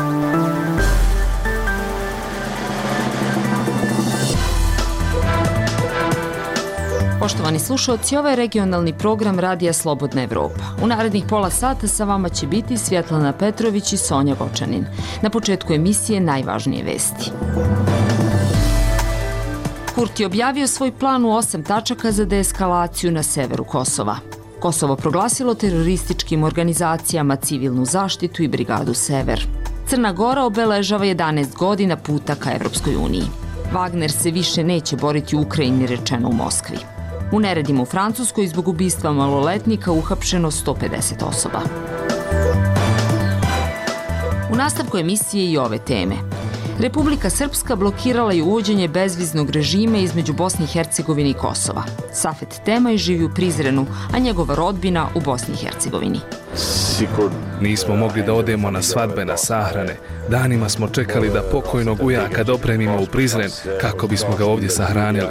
Poštovani slušalci, ovo je regionalni program Radija Slobodna Evropa. U narednih pola sata sa vama će biti Svjetlana Petrović i Sonja Vočanin. Na početku emisije najvažnije vesti. Kurti je objavio svoj plan u 8 tačaka za deeskalaciju na severu Kosova. Kosovo proglasilo terorističkim organizacijama civilnu zaštitu i brigadu Sever. Crna Gora obeležava 11 godina puta ka Evropskoj uniji. Wagner se više neće boriti u Ukrajini, rečeno u Moskvi. U neredima u Francuskoj zbog ubistva maloletnika uhapšeno 150 osoba. U nastavku emisije i ove teme. Republika Srpska blokirala je uvođenje bezviznog režima između Bosne i Hercegovine i Kosova. Safet Temaj živi u Prizrenu, a njegova rodbina u Bosni i Hercegovini. Nismo mogli da odemo na svadbe, na sahrane. Danima smo čekali da pokojnog ujaka dopremimo u Prizren kako bismo ga ovdje sahranili.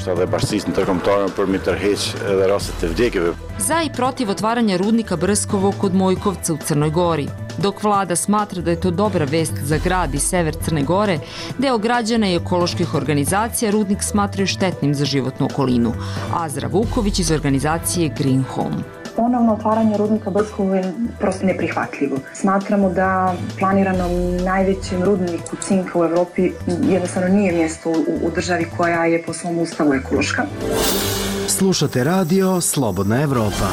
Za i protiv otvaranja rudnika Brskovo kod Mojkovca u Crnoj Gori. Dok vlada smatra da je to dobra vest za grad i sever Crne Gore, deo građana i ekoloških organizacija rudnik smatraju štetnim za životnu okolinu. Azra Vuković iz organizacije Green Home. Ponovno otvaranje rudnika Brskovo je prosto neprihvatljivo. Smatramo da planiranom najvećem rudniku cinka u Evropi jednostavno nije mjesto u državi koja je po svom ustavu ekološka. Slušate radio Slobodna Evropa.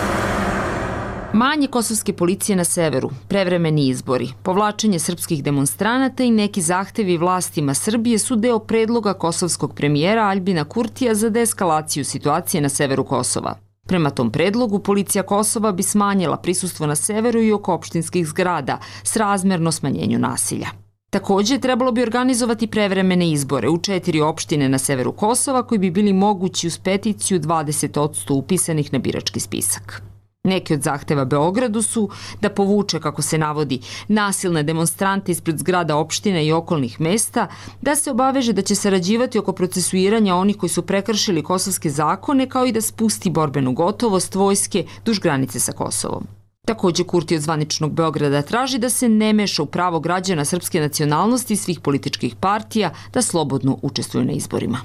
Manje kosovske policije na severu, prevremeni izbori, povlačenje srpskih demonstranata i neki zahtevi vlastima Srbije su deo predloga kosovskog premijera Aljbina Kurtija za deeskalaciju situacije na severu Kosova. Prema tom predlogu, policija Kosova bi smanjila prisustvo na severu i oko opštinskih zgrada, srazmerno smanjenju nasilja. Također, trebalo bi organizovati prevremene izbore u 4 opštine na severu Kosova koji bi bili mogući uz peticiju 20% upisanih na birački spisak. Neki od zahteva Beogradu su da povuče, kako se navodi, nasilne demonstrante ispred zgrada opštine i okolnih mesta, da se obaveže da će sarađivati oko procesuiranja onih koji su prekršili kosovske zakone, kao i da spusti borbenu gotovost vojske duž granice sa Kosovom. Također, Kurti od zvaničnog Beograda traži da se ne meša u pravo građana srpske nacionalnosti i svih političkih partija da slobodno učestvuju na izborima.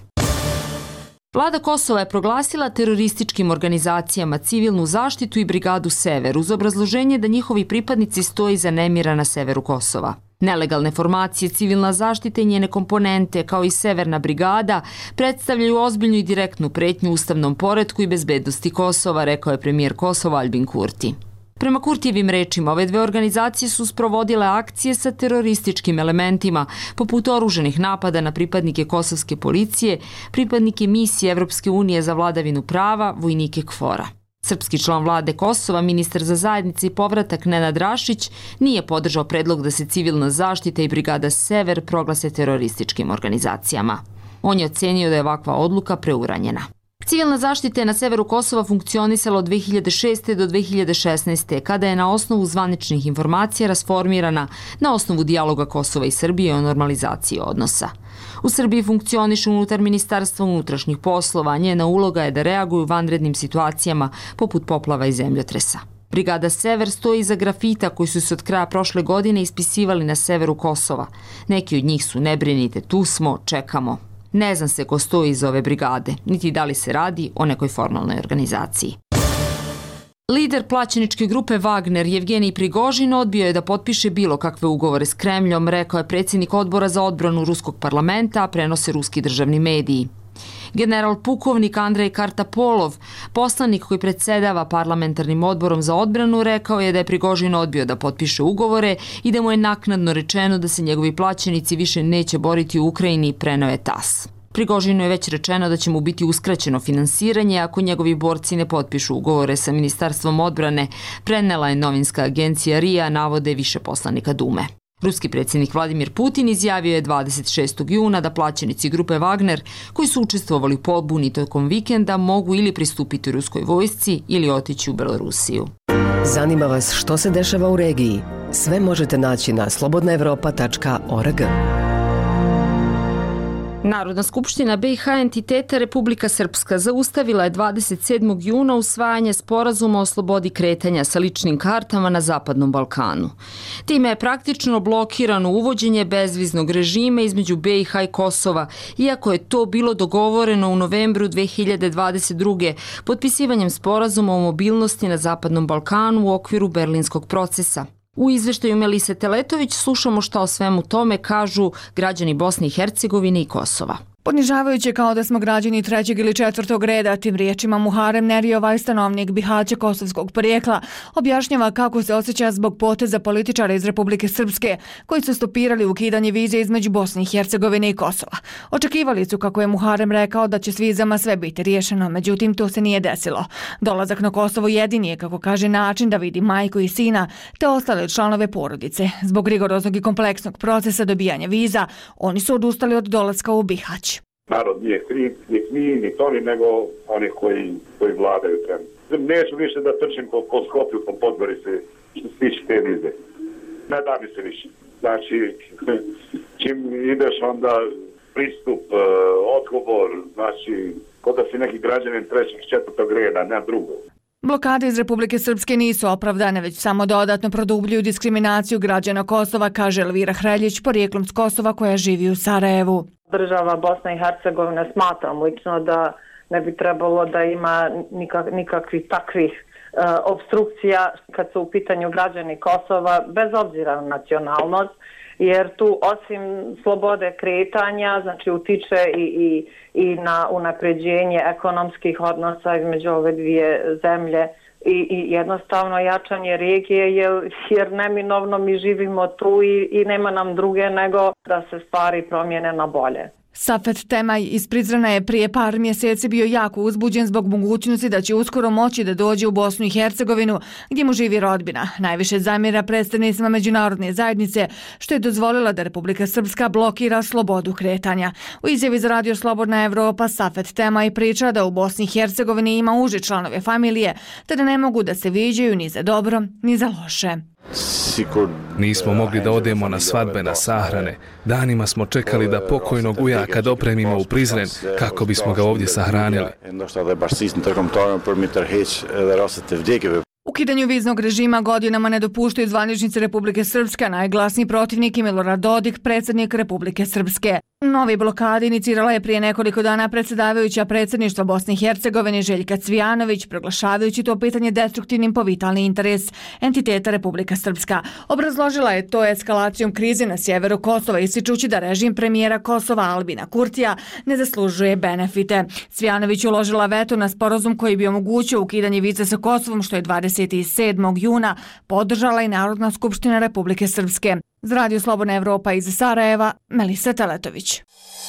Vlada Kosova je proglasila terorističkim organizacijama civilnu zaštitu i brigadu Sever uz obrazloženje da njihovi pripadnici stoji iza nemira na severu Kosova. Nelegalne formacije, civilna zaštita i njene komponente, kao i Severna brigada, predstavljaju ozbiljnu i direktnu pretnju ustavnom poretku i bezbednosti Kosova, rekao je premijer Kosova Aljbin Kurti. Prema Kurtijevim rečima, ove dve organizacije su sprovodile akcije sa terorističkim elementima, poput oruženih napada na pripadnike kosovske policije, pripadnike misije Evropske unije za vladavinu prava, vojnike KFOR-a. Srpski član vlade Kosova, ministar za zajednice i povratak Nenad Rašić, nije podržao predlog da se civilna zaštita i brigada Sever proglase terorističkim organizacijama. On je ocenio da je ovakva odluka preuranjena. Civilna zaštita je na severu Kosova funkcionisala od 2006. do 2016. kada je na osnovu zvaničnih informacija rasformirana na osnovu dijaloga Kosova i Srbije o normalizaciji odnosa. U Srbiji funkcioniše unutar Ministarstva unutrašnjih poslova, njena uloga je da reaguju u vanrednim situacijama poput poplava i zemljotresa. Brigada Sever stoji iza grafita koji su se od kraja prošle godine ispisivali na severu Kosova. Neki od njih su "Ne brinite, tu smo, čekamo". Ne zna se ko stoji iza ove brigade, niti da li se radi o nekoj formalnoj organizaciji. Lider plaćeničke grupe Wagner, Jevgenij Prigožin, odbio je da potpiše bilo kakve ugovore s Kremljom, rekao je predsjednik odbora za odbranu ruskog parlamenta, a prenose ruski državni mediji. General pukovnik Andrej Kartapolov, poslanik koji predsjedava parlamentarnim odborom za odbranu, rekao je da je Prigožin odbio da potpiše ugovore i da mu je naknadno rečeno da se njegovi plaćenici više neće boriti u Ukrajini, preneo je TASS. Prigožinu je već rečeno da će mu biti uskraćeno finansiranje ako njegovi borci ne potpišu ugovore sa Ministarstvom odbrane, prenela je novinska agencija RIA, navode više poslanika Dume. Ruski predsjednik Vladimir Putin izjavio je 26. juna da plaćenici grupe Wagner, koji su učestvovali u pobuni tokom vikenda, mogu ili pristupiti ruskoj vojsci ili otići u Belorusiju. Zanima vas što se dešava u regiji? Sve možete naći na slobodnaevropa.org. Narodna skupština BiH entiteta Republika Srpska zaustavila je 27. juna usvajanje sporazuma o slobodi kretanja sa ličnim kartama na Zapadnom Balkanu. Time je praktično blokirano uvođenje bezviznog režima između BiH i Kosova, iako je to bilo dogovoreno u novembru 2022. potpisivanjem sporazuma o mobilnosti na Zapadnom Balkanu u okviru Berlinskog procesa. U izveštaju Melise Teletović slušamo šta o svemu tome kažu građani Bosne i Hercegovine i Kosova. Ponižavajuće kao da smo građani trećeg ili četvrtog reda, tim riječima Muharem Nerijovaj, stanovnik Bihaća kosovskog porijekla, objašnjava kako se osjeća zbog poteza političara iz Republike Srpske, koji su stopirali ukidanje vize između Bosne i Hercegovine i Kosova. Očekivali su, kako je Muharem rekao, da će s vizama sve biti riješeno, međutim to se nije desilo. Dolazak na Kosovo jedini je, kako kaže, način da vidi majku i sina, te ostale članove porodice. Zbog rigoroznog i kompleksnog procesa dobijanja viza, oni su odustali od dolaska u Bihać. Narod nije kriv, ni oni, nego oni koji vladaju trenutno. Neću više da trčim po Skopju, po Podgorici, stići te vize. Ne da mi se više. Znači, čim ideš onda pristup, odgovor, znači, kod da si neki građanin trećeg, četvrtog reda, ne drugo. Blokade iz Republike Srpske nisu opravdane, već samo dodatno produbljuju diskriminaciju građana Kosova, kaže Elvira Hreljić, porijeklom s Kosova, koja živi u Sarajevu. Država Bosna i Hercegovina, smatram lično da ne bi trebalo da ima nikakvih takvih obstrukcija kad su u pitanju građani Kosova, bez obzira na nacionalnost, jer tu osim slobode kretanja, znači utiče i na unapređenje ekonomskih odnosa između ove dvije zemlje i jednostavno jačanje regije, jer neminovno mi živimo tu i nema nam druge nego da se stvari promijene na bolje. Safet Temaj iz Prizrena je prije par mjeseci bio jako uzbuđen zbog mogućnosti da će uskoro moći da dođe u Bosnu i Hercegovinu, gdje mu živi rodbina. Najviše zamjera predstavnicima međunarodne zajednice, što je dozvolila da Republika Srpska blokira slobodu kretanja. U izjavi za Radio Slobodna Evropa Safet Temaj priča da u Bosni i Hercegovini ima uže članove familije, te da ne mogu da se viđaju ni za dobro, ni za loše. Nismo mogli da odemo na svadbe, na sahrane. Danima smo čekali da pokojnog ujaka dopremimo u Prizren kako bismo ga ovdje sahranili. Ukidanju viznog režima godinama ne dopuštaju zvaničnici Republike Srpske, najglasniji protivnik je Milorad Dodik, predsjednik Republike Srpske. Novi blokade inicirala je prije nekoliko dana predsjedavajuća predsjedništva Bosne i Hercegovine Željka Cvijanović, proglašavajući to pitanje destruktivnim po vitalni interes entiteta Republika Srpska. Obrazložila je to eskalacijom krize na sjeveru Kosova, ističući da režim premijera Kosova Albina Kurtija ne zaslužuje benefite. Cvijanović uložila veto na sporazum koji bi omogućio ukidanje vize sa Kosovom, što je 27. juna podržala i Narodna skupština Republike Srpske. Za Radio Slobodna Evropa iz Sarajeva, Melisa Teletović.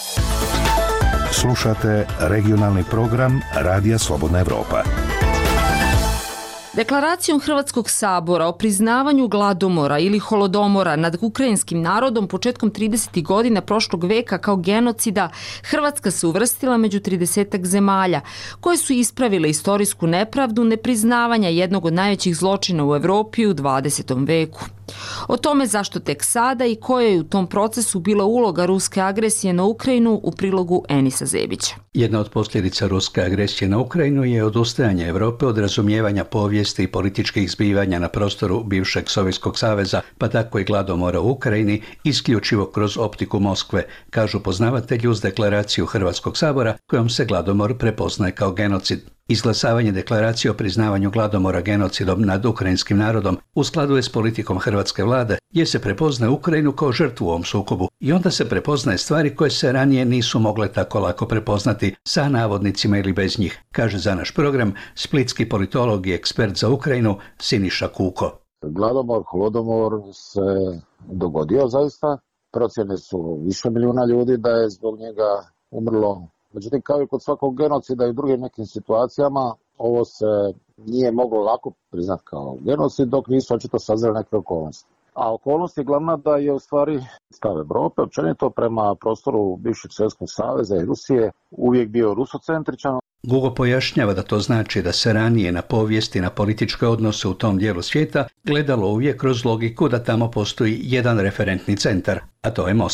Slušate regionalni program Radija Slobodna Evropa. Deklaracijom Hrvatskog sabora o priznavanju gladomora ili holodomora nad ukrajinskim narodom početkom 30. godina prošlog veka kao genocida, Hrvatska se uvrstila među 30 zemalja koje su ispravile istorijsku nepravdu nepriznavanja jednog od najvećih zločina u Evropi u 20. veku. O tome zašto tek sada i koja je u tom procesu bila uloga ruske agresije na Ukrajinu u prilogu Enisa Zebića. Jedna od posljedica ruske agresije na Ukrajinu je odustajanje Europe od razumijevanja povijesti i političkih zbivanja na prostoru bivšeg Sovjetskog saveza, pa tako i gladomora u Ukrajini, isključivo kroz optiku Moskve, kažu poznavatelji uz deklaraciju Hrvatskog sabora kojom se gladomor prepoznaje kao genocid. Izglasavanje deklaracije o priznavanju gladomora genocidom nad ukrajinskim narodom u skladu je s politikom hrvatske vlade, jer se prepoznaje Ukrajinu kao žrtvu u ovom sukobu i onda se prepoznaje stvari koje se ranije nisu mogle tako lako prepoznati sa navodnicima ili bez njih, kaže za naš program splitski politolog i ekspert za Ukrajinu Siniša Kuko. Gladomor, holodomor se dogodio zaista. Procjene su više milijuna ljudi da je zbog njega umrlo. Međutim, kao i kod svakog genocida i u drugim nekim situacijama, ovo se nije moglo lako priznati kao genocid dok nisu očito sazrele neke okolnosti. A okolnost je glavna da je u stvari stav Evrope općenito prema prostoru bivšeg Sovjetskog saveza i Rusije uvijek bio rusocentričan. Gugo pojašnjava da to znači da se ranije na povijesti, na političke odnose u tom dijelu svijeta gledalo uvijek kroz logiku da tamo postoji jedan referentni centar, a to je Moskva.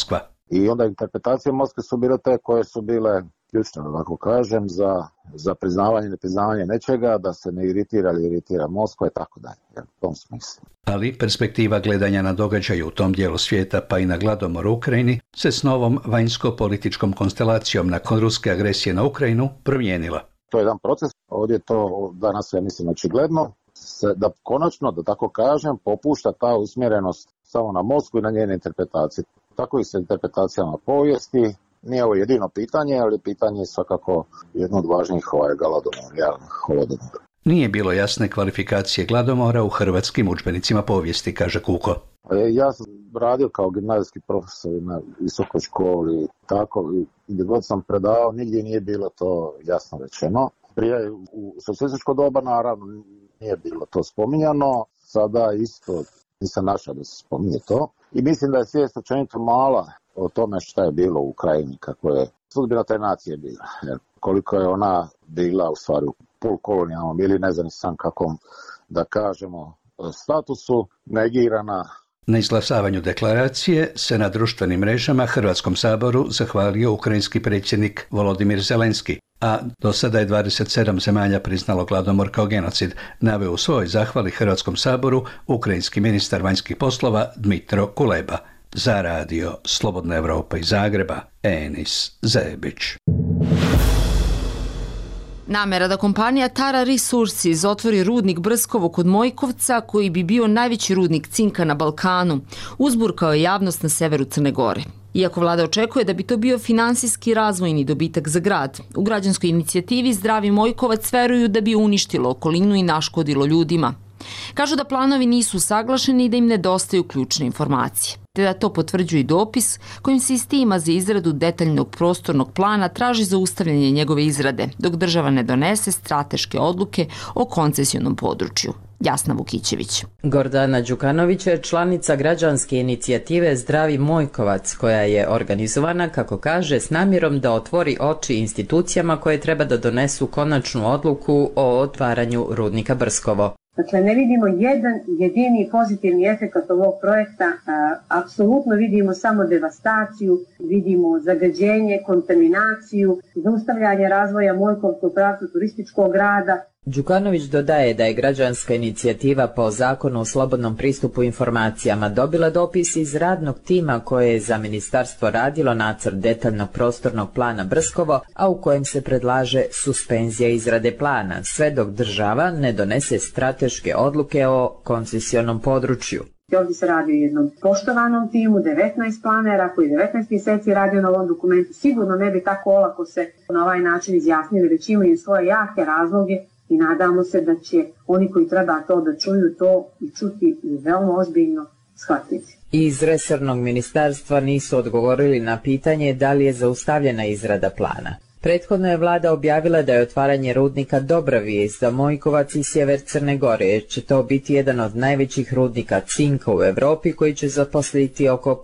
I onda interpretacije Moskve su bile te koje su bile ključne, ako kažem, za priznavanje i nepriznavanje nečega, da se ne iritira ili iritira Moskva i tako dalje, u tom smislu. Ali perspektiva gledanja na događaju u tom dijelu svijeta, pa i na gladomor u Ukrajini, se s novom vanjsko-političkom konstelacijom nakon ruske agresije na Ukrajinu promijenila. To je jedan proces, ovdje je to danas, ja mislim, očigledno, da konačno, da tako kažem, popušta ta usmjerenost samo na Moskvu i na njene interpretacije. Tako i sa interpretacijama povijesti. Nije ovo jedino pitanje, ali pitanje je svakako jedno od važnijih holodomora. Nije bilo jasne kvalifikacije gladomora u hrvatskim udžbenicima povijesti, kaže Kuko. Ja sam radio kao gimnazijski profesor na visokoj školi, tako, i gdje god sam predavao, nigdje nije bilo to jasno rečeno. Prije u socijalističko doba, naravno, nije bilo to spominjano, sada isto nisam našao da se spominje to. I mislim da je svijest općenito mala o tome šta je bilo u Ukrajini, kako je sudbina te nacije bila. Jer koliko je ona bila u stvari u polukolonijalnom ili ne znam sam kakvom, da kažemo, statusu, negirana. Na izglasavanju deklaracije se na društvenim mrežama Hrvatskom saboru zahvalio ukrajinski predsjednik Volodimir Zelenski, a do sada je 27 zemalja priznalo gladomor kao genocid, naveo u svojoj zahvali Hrvatskom saboru ukrajinski ministar vanjskih poslova Dmitro Kuleba. Za radio Slobodna Evropa iz Zagreba, Enis Zebić. Namera da kompanija Tara Resources otvori rudnik Brskovo kod Mojkovca, koji bi bio najveći rudnik cinka na Balkanu, uzburkao je javnost na severu Crne Gore. Iako vlada očekuje da bi to bio finansijski razvojni dobitak za grad, u građanskoj inicijativi Zdravi Mojkovac veruju da bi uništilo okolinu i naškodilo ljudima. Kažu da planovi nisu usaglašeni i da im nedostaju ključne informacije, te da to potvrđuje i dopis kojim se iz tima za izradu detaljnog prostornog plana traži zaustavljanje njegove izrade, dok država ne donese strateške odluke o koncesionom području. Jasna Vukićević. Gordana Đukanović je članica građanske inicijative Zdravi Mojkovac, koja je organizovana, kako kaže, s namjerom da otvori oči institucijama koje treba da donesu konačnu odluku o otvaranju rudnika Brskovo. Dakle, ne vidimo jedan jedini pozitivni efekt ovog projekta, apsolutno vidimo samo devastaciju, vidimo zagađenje, kontaminaciju, zaustavljanje razvoja Mojkovskog pravca turističkog grada. Đukanović dodaje da je građanska inicijativa po zakonu o slobodnom pristupu informacijama dobila dopis iz radnog tima koje je za ministarstvo radilo nacrt detaljnog prostornog plana Brskovo, a u kojem se predlaže suspenzija izrade plana, sve dok država ne donese strateške odluke o koncesionom području. Ovdje se radi o jednom poštovanom timu, 19 planera koji 19 mjeseci radio na ovom dokumentu. Sigurno ne bi tako olako se na ovaj način izjasnili, već imaju svoje jake razloge i nadamo se da će oni koji treba to da čuju to i čuti veoma ozbiljno shvatiti. Iz resornog ministarstva nisu odgovorili na pitanje da li je zaustavljena izrada plana. Prethodno je vlada objavila da je otvaranje rudnika dobra vijest za Mojkovac i sjever Crne Gore, jer će to biti jedan od najvećih rudnika cinka u Evropi koji će zaposliti oko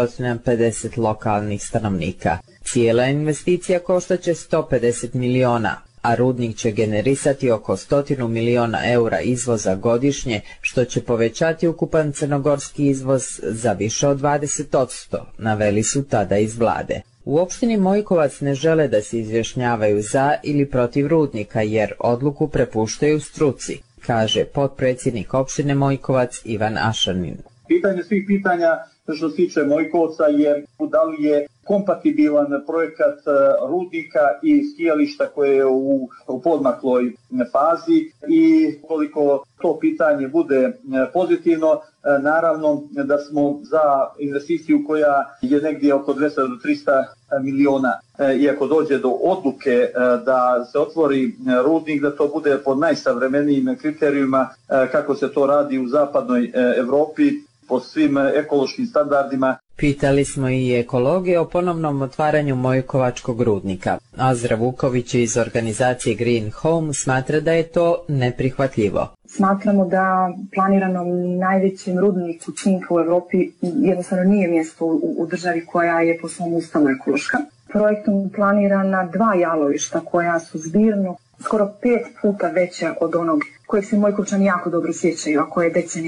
550 lokalnih stanovnika. Cijela investicija koštaće 150 miliona, a rudnik će generisati oko 100 miliona eura izvoza godišnje, što će povećati ukupan crnogorski izvoz za više od 20%, naveli su tada iz vlade. U opštini Mojkovac ne žele da se izjašnjavaju za ili protiv rudnika jer odluku prepuštaju struci, kaže potpredsjednik opštine Mojkovac Ivan Ašanin. Pitanje svih pitanja što se tiče Mojkovca je da li je kompatibilan projekat rudnika i skijališta koje je u podmakloj fazi i koliko to pitanje bude pozitivno, naravno da smo za investiciju koja je negdje oko 200 do 300 miliona, iako dođe do odluke da se otvori rudnik, da to bude po najsavremenijim kriterijima kako se to radi u zapadnoj Evropi, po svim ekološkim standardima. Pitali smo i ekologe o ponovnom otvaranju Mojkovačkog rudnika. Azra Vuković iz organizacije Green Home smatra da je to neprihvatljivo. Smatramo da planiranom najvećem rudniku cinka u Evropi jednostavno nije mjesto u državi koja je po svom ustavu ekološka. Projektom planirana 2 jalovišta koja su zbirno skoro 5 puta veća od onog kojeg se Mojkovčani jako dobro sjećaju, a koje je decenijama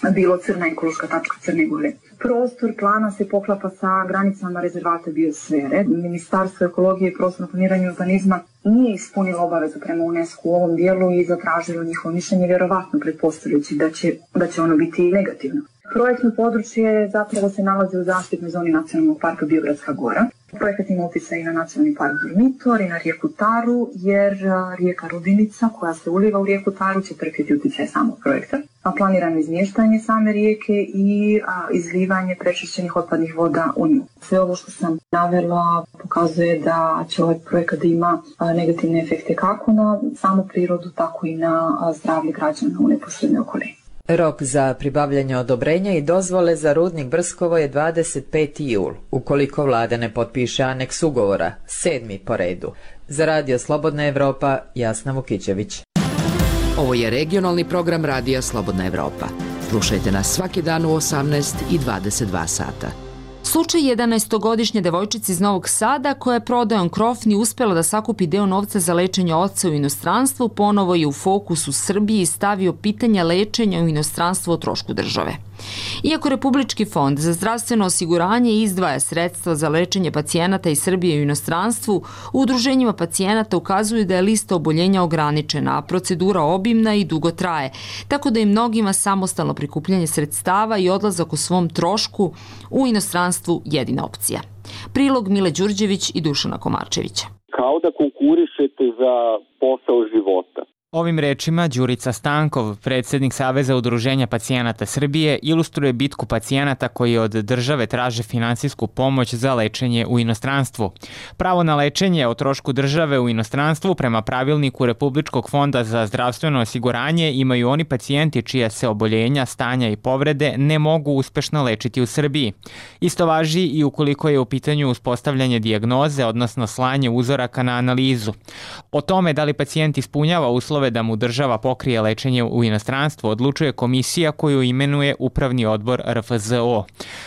bilo Crna ekološka tačka Crne Gore. Prostor plana se poklapa sa granicama rezervata biosfere. Ministarstvo ekologije i prostornog planiranja i urbanizma nije ispunilo obavezu prema UNESCO u ovom dijelu i zatražilo njihovo mišljenje, vjerovatno pretpostavljajući da će ono biti negativno. Projektno područje zapravo se nalazi u zaštitnoj zoni Nacionalnog parka Biogradska Gora. Projekat ima utjecaj i na Nacionalni park Durmitor i na rijeku Taru, jer rijeka Rudinica koja se uliva u rijeku Taru će trpjeti utjecaj samog projekta. A planirano izmještanje same rijeke i izlivanje prečišćenih otpadnih voda u nju. Sve ovo što sam navela pokazuje da će ovaj projekat ima negativne efekte kako na samu prirodu, tako i na zdravlje građana u neposrednoj okolini. Rok za pribavljanje odobrenja i dozvole za rudnik Brskovo je 25. jul, ukoliko vlada ne potpiše aneks ugovora, 7. po redu. Za Radio Slobodna Evropa, Jasna Vukićević. Ovo je regionalni program Radija Slobodna Evropa. Slušajte nas svaki dan u 18 i 22 sata. Slučaj 11-godišnje devojčice iz Novog Sada koja je prodajom krofni uspjela da sakupi deo novca za lečenje oca u inostranstvu, ponovo je u fokusu Srbiji stavio pitanja lečenja u inostranstvu o trošku države. Iako Republički fond za zdravstveno osiguranje izdvaja sredstva za lečenje pacijenata iz Srbije u inostranstvu, u udruženjima pacijenata ukazuju da je lista oboljenja ograničena, a procedura obimna i dugo traje, tako da je mnogima samostalno prikupljanje sredstava i odlazak u svom trošku u inostranstvu jedina opcija. Prilog Mile Đurđević i Dušana Komarčevića. Kao da konkurišete za posao života. Ovim rečima Đurica Stankov, predsjednik Saveza udruženja pacijenata Srbije, ilustruje bitku pacijenata koji od države traže finansijsku pomoć za lečenje u inostranstvu. Pravo na lečenje o trošku države u inostranstvu prema pravilniku Republičkog fonda za zdravstveno osiguranje imaju oni pacijenti čija se oboljenja, stanja i povrede ne mogu uspešno lečiti u Srbiji. Isto važi i ukoliko je u pitanju uspostavljanje dijagnoze, odnosno slanje uzoraka na analizu. O tome da li pacijent ispunjava uslove da mu država pokrije lečenje u inostranstvu odlučuje komisija koju imenuje Upravni odbor RFZO.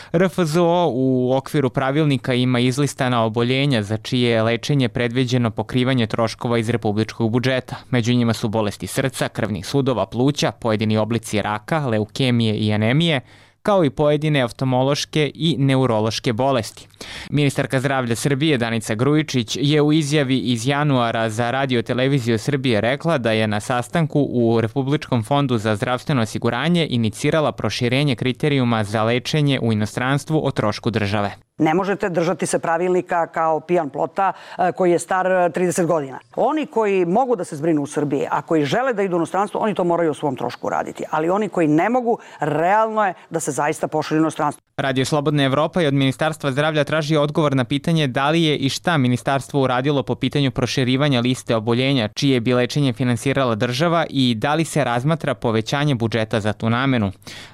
RFZO u okviru pravilnika ima izlistana oboljenja za čije je lečenje predviđeno pokrivanje troškova iz republičkog budžeta. Među njima su bolesti srca, krvnih sudova, pluća, pojedini oblici raka, leukemije i anemije, kao i pojedine oftalmološke i neurološke bolesti. Ministarka zdravlja Srbije Danica Grujičić je u izjavi iz januara za Radio televiziju Srbije rekla da je na sastanku u Republičkom fondu za zdravstveno osiguranje inicirala proširenje kriterijuma za lečenje u inostranstvu o trošku države. Ne možete držati se pravilnika kao pijan plota koji je star 30 godina. Oni koji mogu da se zbrinu u Srbiji, a koji žele da idu u inostranstvo, oni to moraju o svom trošku raditi. Ali oni koji ne mogu, realno je da se zaista pošalju u inostranstvo. Radio Slobodna Evropa i od Ministarstva zdravlja traži odgovor na pitanje da li je i šta ministarstvo uradilo po pitanju proširivanja liste oboljenja čije bi lečenje finansirala država i da li se razmatra povećanje budžeta za tu namenu.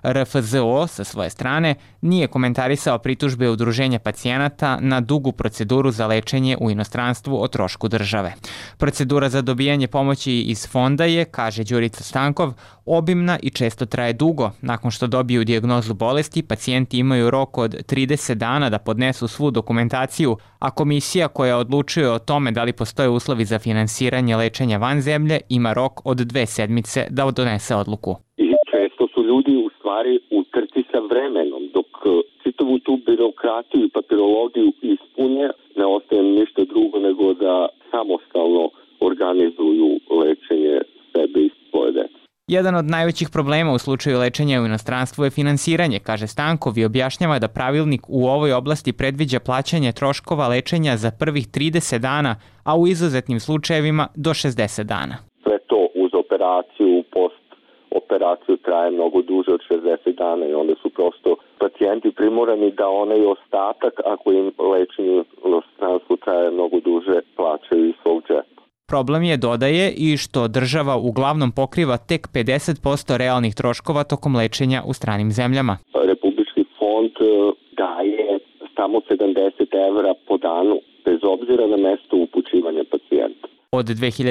RFZO sa svoje strane nije komentarisao pritužbe udruženja pacijenata na dugu proceduru za lečenje u inostranstvu o trošku države. Procedura za dobijanje pomoći iz fonda je, kaže Đurica Stankov, obimna i često traje dugo. Nakon što dobiju dijagnozu bolesti, pacijenti imaju rok od 30 dana da podnesu svu dokumentaciju, a komisija koja odlučuje o tome da li postoje uslovi za finansiranje lečenja van zemlje ima rok od 2 sedmice da donese odluku. I često su ljudi u stvari u trci sa vremenom, dok čitavu tu birokratiju i papirologiju ispune, ne ostaje ništa drugo nego da samostalno organizuju lečenje sebe i svoje dece. Jedan od najvećih problema u slučaju lečenja u inostranstvu je finansiranje, kaže Stankov i objašnjava da pravilnik u ovoj oblasti predviđa plaćanje troškova lečenja za prvih 30 dana, a u izuzetnim slučajevima do 60 dana. Sve to uz operaciju, operaciju traje mnogo duže od 60 dana i onda su prosto pacijenti primorani da onaj ostatak, ako im lečenje u inostranstvu traje mnogo duže, plaćaju iz svog džepa. Problem je, dodaje, i što država uglavnom pokriva tek 50% realnih troškova tokom lečenja u stranim zemljama. Republički fond daje samo 70 evra po danu, bez obzira na mesto upućivanja pacijenta. Od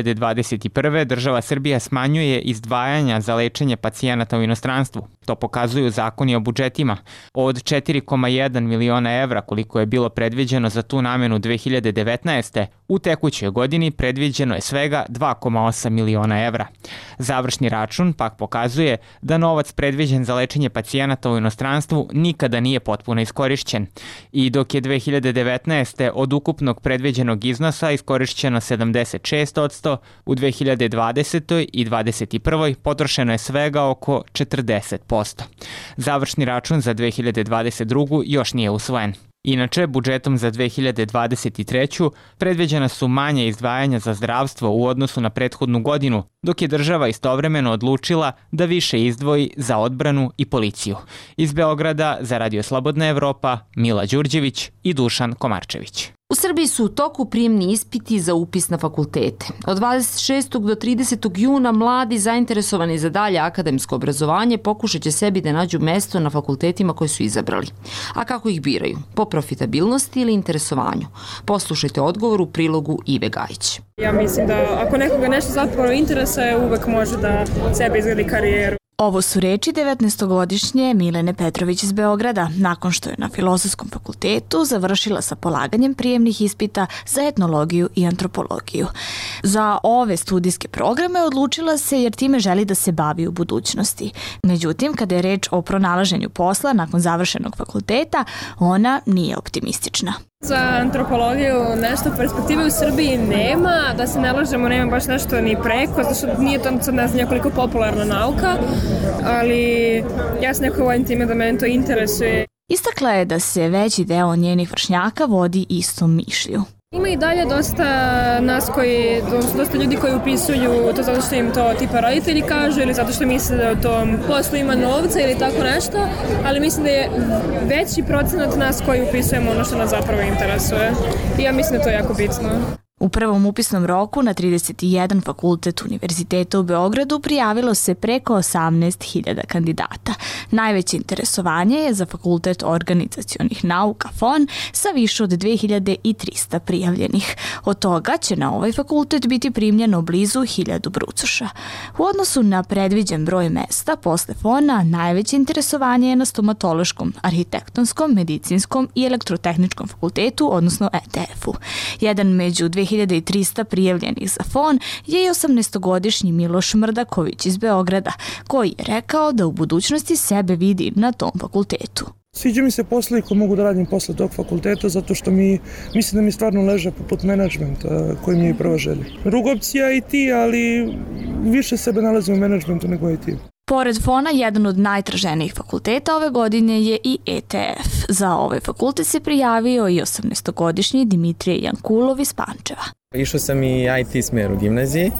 2021. država Srbija smanjuje izdvajanja za lečenje pacijenata u inostranstvu. To pokazuju zakoni o budžetima. Od 4,1 miliona evra koliko je bilo predviđeno za tu namenu 2019. U tekućoj godini predviđeno je svega 2,8 miliona evra. Završni račun pak pokazuje da novac predviđen za lečenje pacijenata u inostranstvu nikada nije potpuno iskorišćen. I dok je 2019. od ukupnog predviđenog iznosa iskorišćeno 76%, u 2020. i 2021. potrošeno je svega oko 40%. Završni račun za 2022. još nije usvojen. Inače, budžetom za 2023. predviđena su manje izdvajanja za zdravstvo u odnosu na prethodnu godinu, dok je država istovremeno odlučila da više izdvoji za odbranu i policiju. Iz Beograda za Radio Slobodna Evropa, Mila Đurđević i Dušan Komarčević. U Srbiji su u toku prijemni ispiti za upis na fakultete. Od 26. do 30. juna mladi zainteresovani za dalje akademsko obrazovanje pokušat će sebi da nađu mesto na fakultetima koje su izabrali. A kako ih biraju? Po profitabilnosti ili interesovanju? Poslušajte odgovor u prilogu Ive Gajić. Ja mislim da ako nekoga nešto zapravo interesuje, uvek može da sebi izgradi karijeru. Ovo su reči 19-godišnje Milene Petrović iz Beograda, nakon što je na Filozofskom fakultetu završila sa polaganjem prijemnih ispita za etnologiju i antropologiju. Za ove studijske programe odlučila se jer time želi da se bavi u budućnosti. Međutim, kada je reč o pronalaženju posla nakon završenog fakulteta, ona nije optimistična. Za antropologiju nešto perspektive u Srbiji nema, da se ne lažemo, nema baš nešto ni preko, zato što nije to sad ne znam nekoliko popularna nauka, ali ja se nekako volim time da mene to interesuje. Istakla je da se veći deo njenih vršnjaka vodi istom mišlju. Ima i dalje dosta dosta ljudi koji upisuju to zato što im to tipa roditelji kažu ili zato što misle da u tom poslu ima novca ili tako nešto, ali mislim da je veći procenat nas koji upisujemo ono što nas zapravo interesuje. I ja mislim da to je jako bitno. U prvom upisnom roku na 31 fakultet Univerziteta u Beogradu prijavilo se preko 18.000 kandidata. Najveće interesovanje je za Fakultet organizacionih nauka FON sa više od 2300 prijavljenih. Od toga će na ovaj fakultet biti primljeno blizu 1000 brucoša. U odnosu na predviđen broj mesta posle FON-a najveće interesovanje je na stomatološkom, arhitektonskom, medicinskom i elektrotehničkom fakultetu, odnosno ETF-u. Jedan među 2300 prijavljenih za FON je i 18-godišnji Miloš Mrdaković iz Beograda, koji je rekao da u budućnosti sebe vidi na tom fakultetu. Sviđa mi se posle i ko mogu da radim posle tog fakulteta, zato što mislim da mi stvarno leže poput menadžmenta koji mi je prva želja. Druga opcija IT, ali više sebe nalazim u menadžmentu nego IT. Pored FON-a, jedan od najtraženijih fakulteta ove godine je i ETF. Za ovaj fakultet se prijavio i 18-godišnji Dimitrije Jankulov iz Pančeva. Išao sam i IT smer u gimnaziji,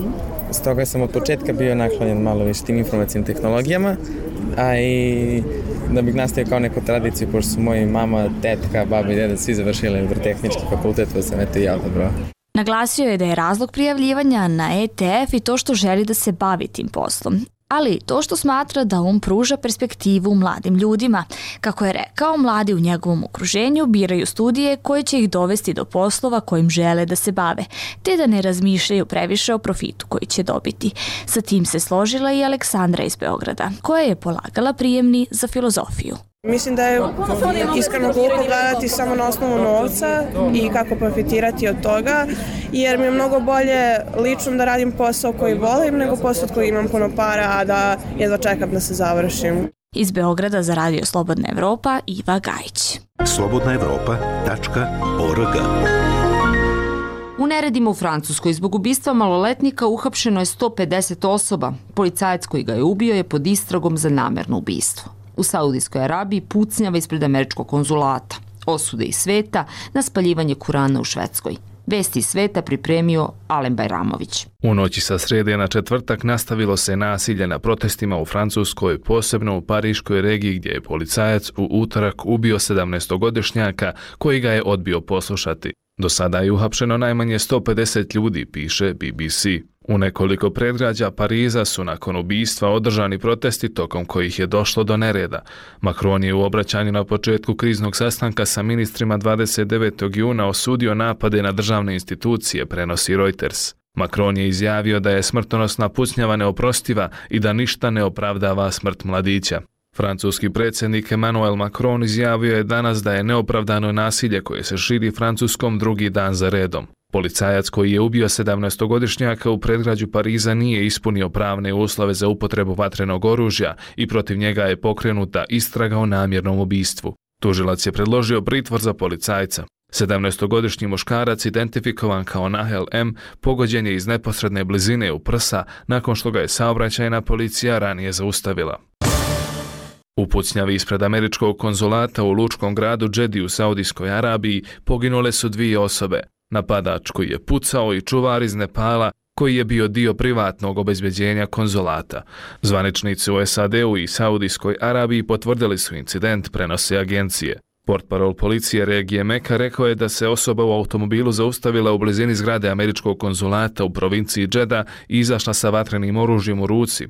stoga sam od početka bio naklonjen malo više tim informacijnim tehnologijama, a i da bih nastavio kao neku tradiciju, pošto su moji mama, tetka, baba i deda svi završili elektrotehnički fakultet, pa sam eto i ja dobro. Naglasio je da je razlog prijavljivanja na ETF i to što želi da se bavi tim poslom, ali to što smatra da on pruža perspektivu mladim ljudima. Kako je rekao, mladi u njegovom okruženju biraju studije koje će ih dovesti do poslova kojim žele da se bave, te da ne razmišljaju previše o profitu koji će dobiti. Sa tim se složila i Aleksandra iz Beograda, koja je polagala prijemni za filozofiju. Mislim da je iskreno glupo gledati samo na osnovu novca i kako profitirati od toga, jer mi je mnogo bolje lično da radim posao koji volim nego posao koji imam puno para, a da jedva čekam da se završim. Iz Beograda za Radio Slobodna Evropa, Iva Gajić. slobodnaevropa.org. U neredima u Francuskoj zbog ubistva maloletnika uhapšeno je 150 osoba. Policajac koji ga je ubio je pod istragom za namerno ubistvo. U Saudijskoj Arabiji pucnjava ispred američkog konzulata. Osude iz sveta na spaljivanje Kurana u Švedskoj. Vesti iz sveta pripremio Alen Bajramović. U noći sa srede na četvrtak nastavilo se nasilje na protestima u Francuskoj, posebno u Pariškoj regiji gdje je policajac u utorak ubio 17-godišnjaka koji ga je odbio poslušati. Do sada je uhapšeno najmanje 150 ljudi, piše BBC. U nekoliko predgrađa Pariza su nakon ubistva održani protesti tokom kojih je došlo do nereda. Macron je u obraćanju na početku kriznog sastanka sa ministrima 29. juna osudio napade na državne institucije, prenosi Reuters. Macron je izjavio da je smrtonosna pucnjava neoprostiva i da ništa ne opravdava smrt mladića. Francuski predsjednik Emmanuel Macron izjavio je danas da je neopravdano nasilje koje se širi Francuskom drugi dan za redom. Policajac koji je ubio 17-godišnjaka u predgrađu Pariza nije ispunio pravne uslove za upotrebu vatrenog oružja i protiv njega je pokrenuta istraga o namjernom ubistvu. Tužilac je predložio pritvor za policajca. 17-godišnji muškarac, identifikovan kao Nahel M., pogođen je iz neposredne blizine u prsa nakon što ga je saobraćajna policija ranije zaustavila. U pucnjavi ispred američkog konzulata u lučkom gradu Džedi u Saudijskoj Arabiji poginule su 2 osobe. Napadač koji je pucao i čuvar iz Nepala koji je bio dio privatnog obezbeđenja konzulata. Zvaničnici u SAD-u i Saudijskoj Arabiji potvrdili su incident, prenose agencije. Portparol policije regije Meka rekao je da se osoba u automobilu zaustavila u blizini zgrade američkog konzulata u provinciji Džeda i izašla sa vatrenim oružjem u ruci.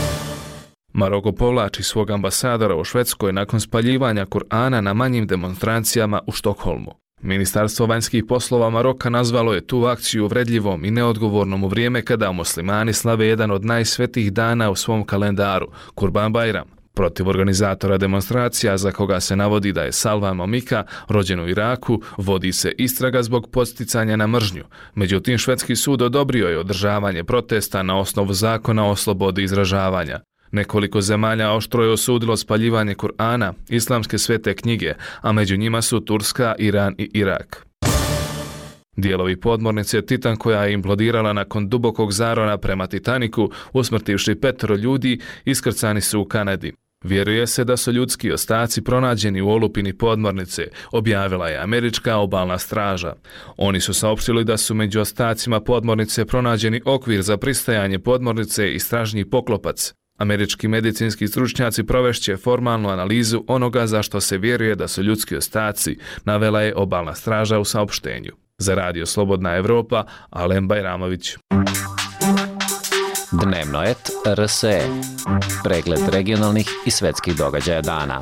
Maroko povlači svog ambasadora u Švedskoj nakon spaljivanja Kur'ana na manjim demonstracijama u Štokholmu. Ministarstvo vanjskih poslova Maroka nazvalo je tu akciju uvredljivom i neodgovornom u vrijeme kada muslimani slave jedan od najsvetijih dana u svom kalendaru, Kurban Bajram. Protiv organizatora demonstracija, za koga se navodi da je Salvan Momika, rođen u Iraku, vodi se istraga zbog podsticanja na mržnju. Međutim, švedski sud odobrio je održavanje protesta na osnovu zakona o slobodi izražavanja. Nekoliko zemalja oštro je osudilo spaljivanje Kur'ana, islamske svete knjige, a među njima su Turska, Iran i Irak. Dijelovi podmornice Titan, koja je implodirala nakon dubokog zarona prema Titaniku, usmrtivši 5 ljudi, iskrcani su u Kanadi. Vjeruje se da su ljudski ostaci pronađeni u olupini podmornice, objavila je američka obalna straža. Oni su saopštili da su među ostacima podmornice pronađeni okvir za pristajanje podmornice i stražnji poklopac. Američki medicinski stručnjaci provešće formalnu analizu onoga za što se vjeruje da su ljudski ostaci, navela je obalna straža u saopštenju. Za Radio Slobodna Evropa, Alen Bajramović. Dnevno et RSE. Pregled regionalnih i svetskih događaja dana.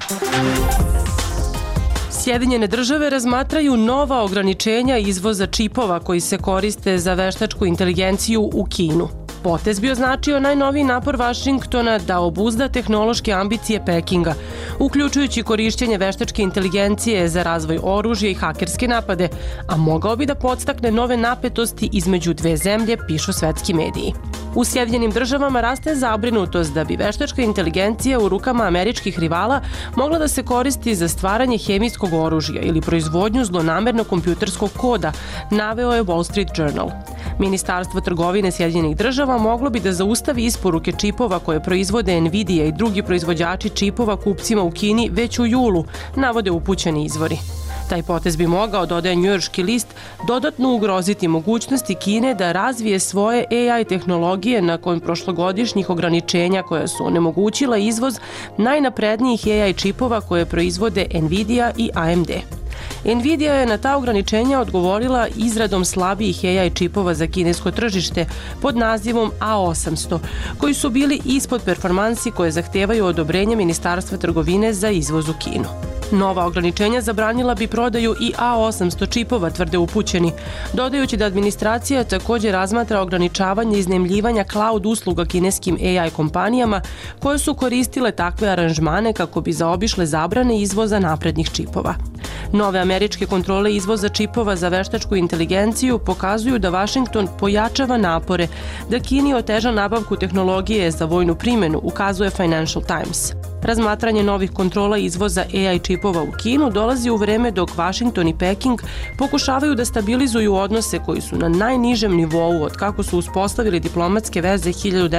Sjedinjene države razmatraju nova ograničenja izvoza čipova koji se koriste za veštačku inteligenciju u Kinu. Potez bi označio najnoviji napor Vašingtona da obuzda tehnološke ambicije Pekinga, uključujući korišćenje veštačke inteligencije za razvoj oružja i hakerske napade, a mogao bi da podstakne nove napetosti između 2 zemlje, pišu svetski mediji. U Sjedinjenim državama raste zabrinutost da bi veštačka inteligencija u rukama američkih rivala mogla da se koristi za stvaranje hemijskog oružja ili proizvodnju zlonamernog kompjuterskog koda, naveo je Wall Street Journal. Ministarstvo trgovine Sjedinjenih država moglo bi da zaustavi isporuke čipova koje proizvode Nvidia i drugi proizvođači čipova kupcima u Kini već u julu, navode upućeni izvori. Taj potez bi mogao, dodaje njujorški list, dodatno ugroziti mogućnosti Kine da razvije svoje AI tehnologije nakon prošlogodišnjih ograničenja koja su onemogućila izvoz najnaprednijih AI čipova koje proizvode Nvidia i AMD. Nvidia je na ta ograničenja odgovorila izradom slabijih AI čipova za kinesko tržište pod nazivom A800, koji su bili ispod performansi koje zahtevaju odobrenje Ministarstva trgovine za izvoz u Kinu. Nova ograničenja zabranila bi prodaju i A800 čipova, tvrde upućeni, dodajući da administracija također razmatra ograničavanje iznajmljivanja cloud usluga kineskim AI kompanijama koje su koristile takve aranžmane kako bi zaobišle zabrane izvoza naprednih čipova. Nove američke kontrole izvoza čipova za veštačku inteligenciju pokazuju da Vašington pojačava napore da Kini oteža nabavku tehnologije za vojnu primjenu, ukazuje Financial Times. Razmatranje novih kontrola izvoza AI čipova u Kinu dolazi u vreme dok Vašington i Peking pokušavaju da stabilizuju odnose koji su na najnižem nivou od kako su uspostavili diplomatske veze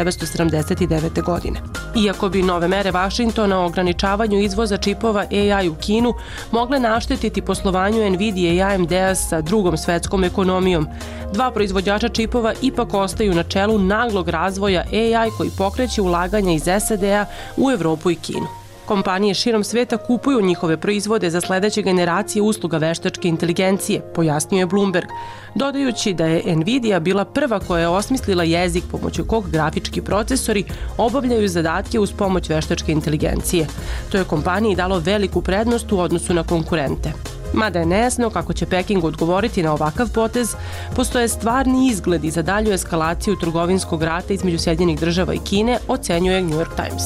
1979. godine. Iako bi nove mere Vašingtona o ograničavanju izvoza čipova AI u Kinu mogle naštetiti poslovanju Nvidia i AMD-a sa drugom svetskom ekonomijom, 2 proizvođača čipova ipak ostaju na čelu naglog razvoja AI koji pokreće ulaganja iz SAD-a u Evropu i Kinu. Kompanije širom sveta kupuju njihove proizvode za sledeće generacije usluga veštačke inteligencije, pojasnio je Bloomberg, dodajući da je Nvidia bila prva koja je osmislila jezik pomoću kog grafički procesori obavljaju zadatke uz pomoć veštačke inteligencije. To je kompaniji dalo veliku prednost u odnosu na konkurente. Mada je nejasno kako će Peking odgovoriti na ovakav potez, postoje stvarni izgledi za dalju eskalaciju trgovinskog rata između Sjedinjenih država i Kine, ocenjuje New York Times.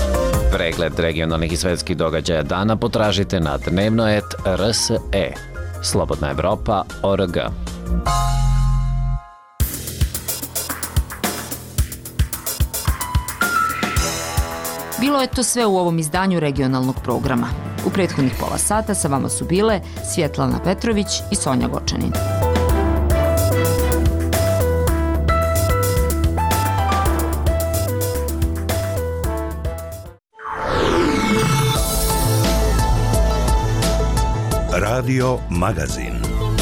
Pregled regionalnih i svetskih događaja dana potražite na dnevno.rt.rs.e. slobodnaevropa.org. Bilo je to sve u ovom izdanju regionalnog programa. U prethodnih pola sata sa vama su bile Svjetlana Petrović i Sonja Gočanin. Radio Magazin.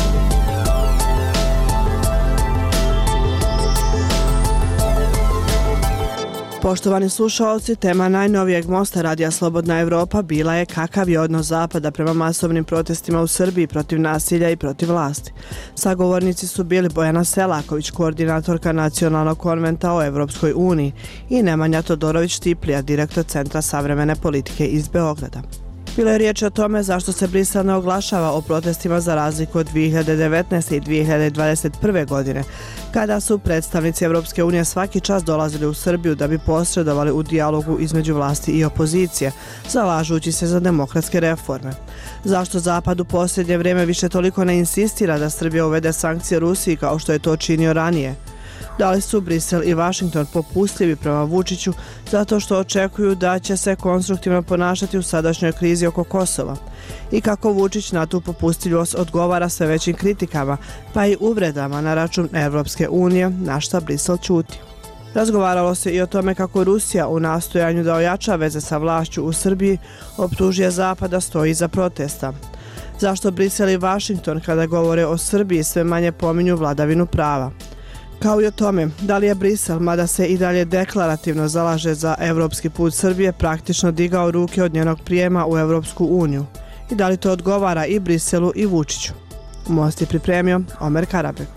Poštovani slušaoci, tema najnovijeg mosta Radija Slobodna Evropa bila je kakav je odnos Zapada prema masovnim protestima u Srbiji protiv nasilja i protiv vlasti. Sagovornici su bili Bojana Selaković, koordinatorka Nacionalnog konventa o Evropskoj uniji, i Nemanja Todorović-Tiplija, direktor Centra savremene politike iz Beograda. Bilo je riječ o tome zašto se Brisel ne oglašava o protestima za razliku od 2019. i 2021. godine, kada su predstavnici Evropske unije svaki čas dolazili u Srbiju da bi posredovali u dijalogu između vlasti i opozicije, zalažući se za demokratske reforme. Zašto Zapad u posljednje vrijeme više toliko ne insistira da Srbija uvede sankcije Rusiji kao što je to činio ranije? Da li su Brisel i Vašington popustljivi prema Vučiću zato što očekuju da će se konstruktivno ponašati u sadašnjoj krizi oko Kosova? I kako Vučić na tu popustljivost odgovara sve većim kritikama, pa i uvredama na račun Evropske unije, na šta Brisel ćuti? Razgovaralo se i o tome kako Rusija u nastojanju da ojača veze sa vlašću u Srbiji optužuje Zapad da stoji iza protesta. Zašto Brisel i Vašington kada govore o Srbiji sve manje pominju vladavinu prava? Kao i o tome, da li je Brisel, mada se i dalje deklarativno zalaže za evropski put Srbije, praktično digao ruke od njenog prijema u Evropsku uniju? I da li to odgovara i Briselu i Vučiću? Most je pripremio Omer Karabek.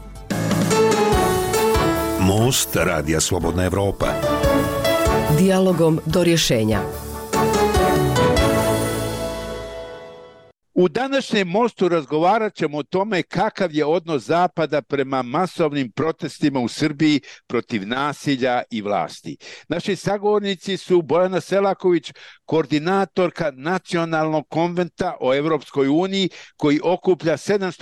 Most Radija Slobodna Evropa. Dijalogom do rješenja. U današnjem mostu razgovarat ćemo o tome kakav je odnos Zapada prema masovnim protestima u Srbiji protiv nasilja i vlasti. Naši sagovornici su Bojana Selaković, koordinatorka Nacionalnog konventa o Evropskoj uniji, koji okuplja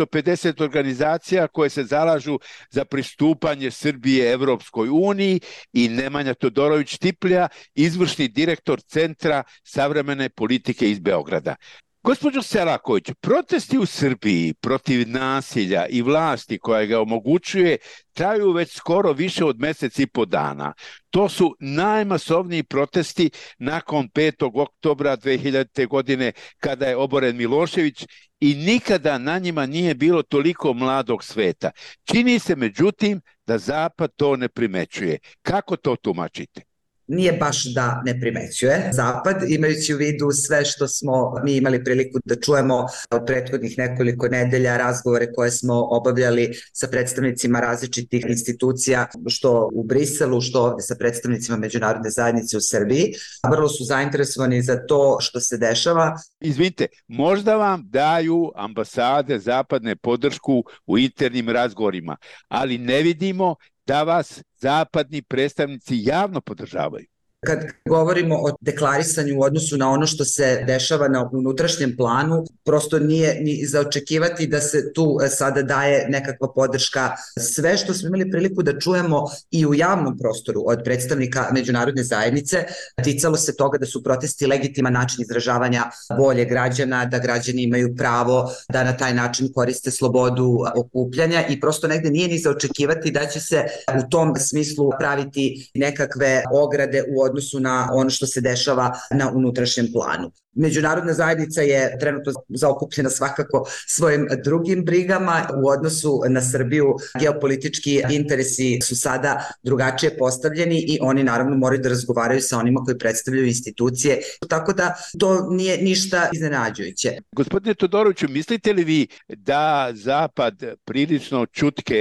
750 organizacija koje se zalažu za pristupanje Srbije Evropskoj uniji, i Nemanja Todorović-Tiplija, izvršni direktor Centra savremene politike iz Beograda. Gospođo Selaković, protesti u Srbiji protiv nasilja i vlasti koja ga omogućuje traju već skoro više od mjesec i po dana. To su najmasovniji protesti nakon 5. oktobra 2000. godine kada je oboren Milošević, i nikada na njima nije bilo toliko mladog sveta. Čini se međutim da Zapad to ne primećuje. Kako to tumačite? Nije baš da ne primećuje Zapad, imajući u vidu sve što smo mi imali priliku da čujemo od prethodnih nekoliko nedelja, razgovore koje smo obavljali sa predstavnicima različitih institucija, što u Briselu, što ovdje sa predstavnicima međunarodne zajednice u Srbiji. Vrlo su zainteresovani za to što se dešava. Izvinite, možda vam daju ambasade zapadne podršku u internim razgovorima, ali ne vidimo da vas zapadni predstavnici javno podržavaju. Kad govorimo o deklarisanju u odnosu na ono što se dešava na unutrašnjem planu, prosto nije ni za očekivati da se tu sada daje nekakva podrška. Sve što smo imali priliku da čujemo i u javnom prostoru od predstavnika međunarodne zajednice, ticalo se toga da su protesti legitiman način izražavanja volje građana, da građani imaju pravo da na taj način koriste slobodu okupljanja, i prosto negde nije ni za očekivati da će se u tom smislu praviti nekakve ograde u odnosu na ono što se dešava na unutrašnjem planu. Međunarodna zajednica je trenutno zaokupljena svakako svojim drugim brigama. U odnosu na Srbiju geopolitički interesi su sada drugačije postavljeni i oni naravno moraju da razgovaraju sa onima koji predstavljaju institucije, tako da to nije ništa iznenađujuće. Gospodine Todoroviću, mislite li vi da Zapad prilično ćutke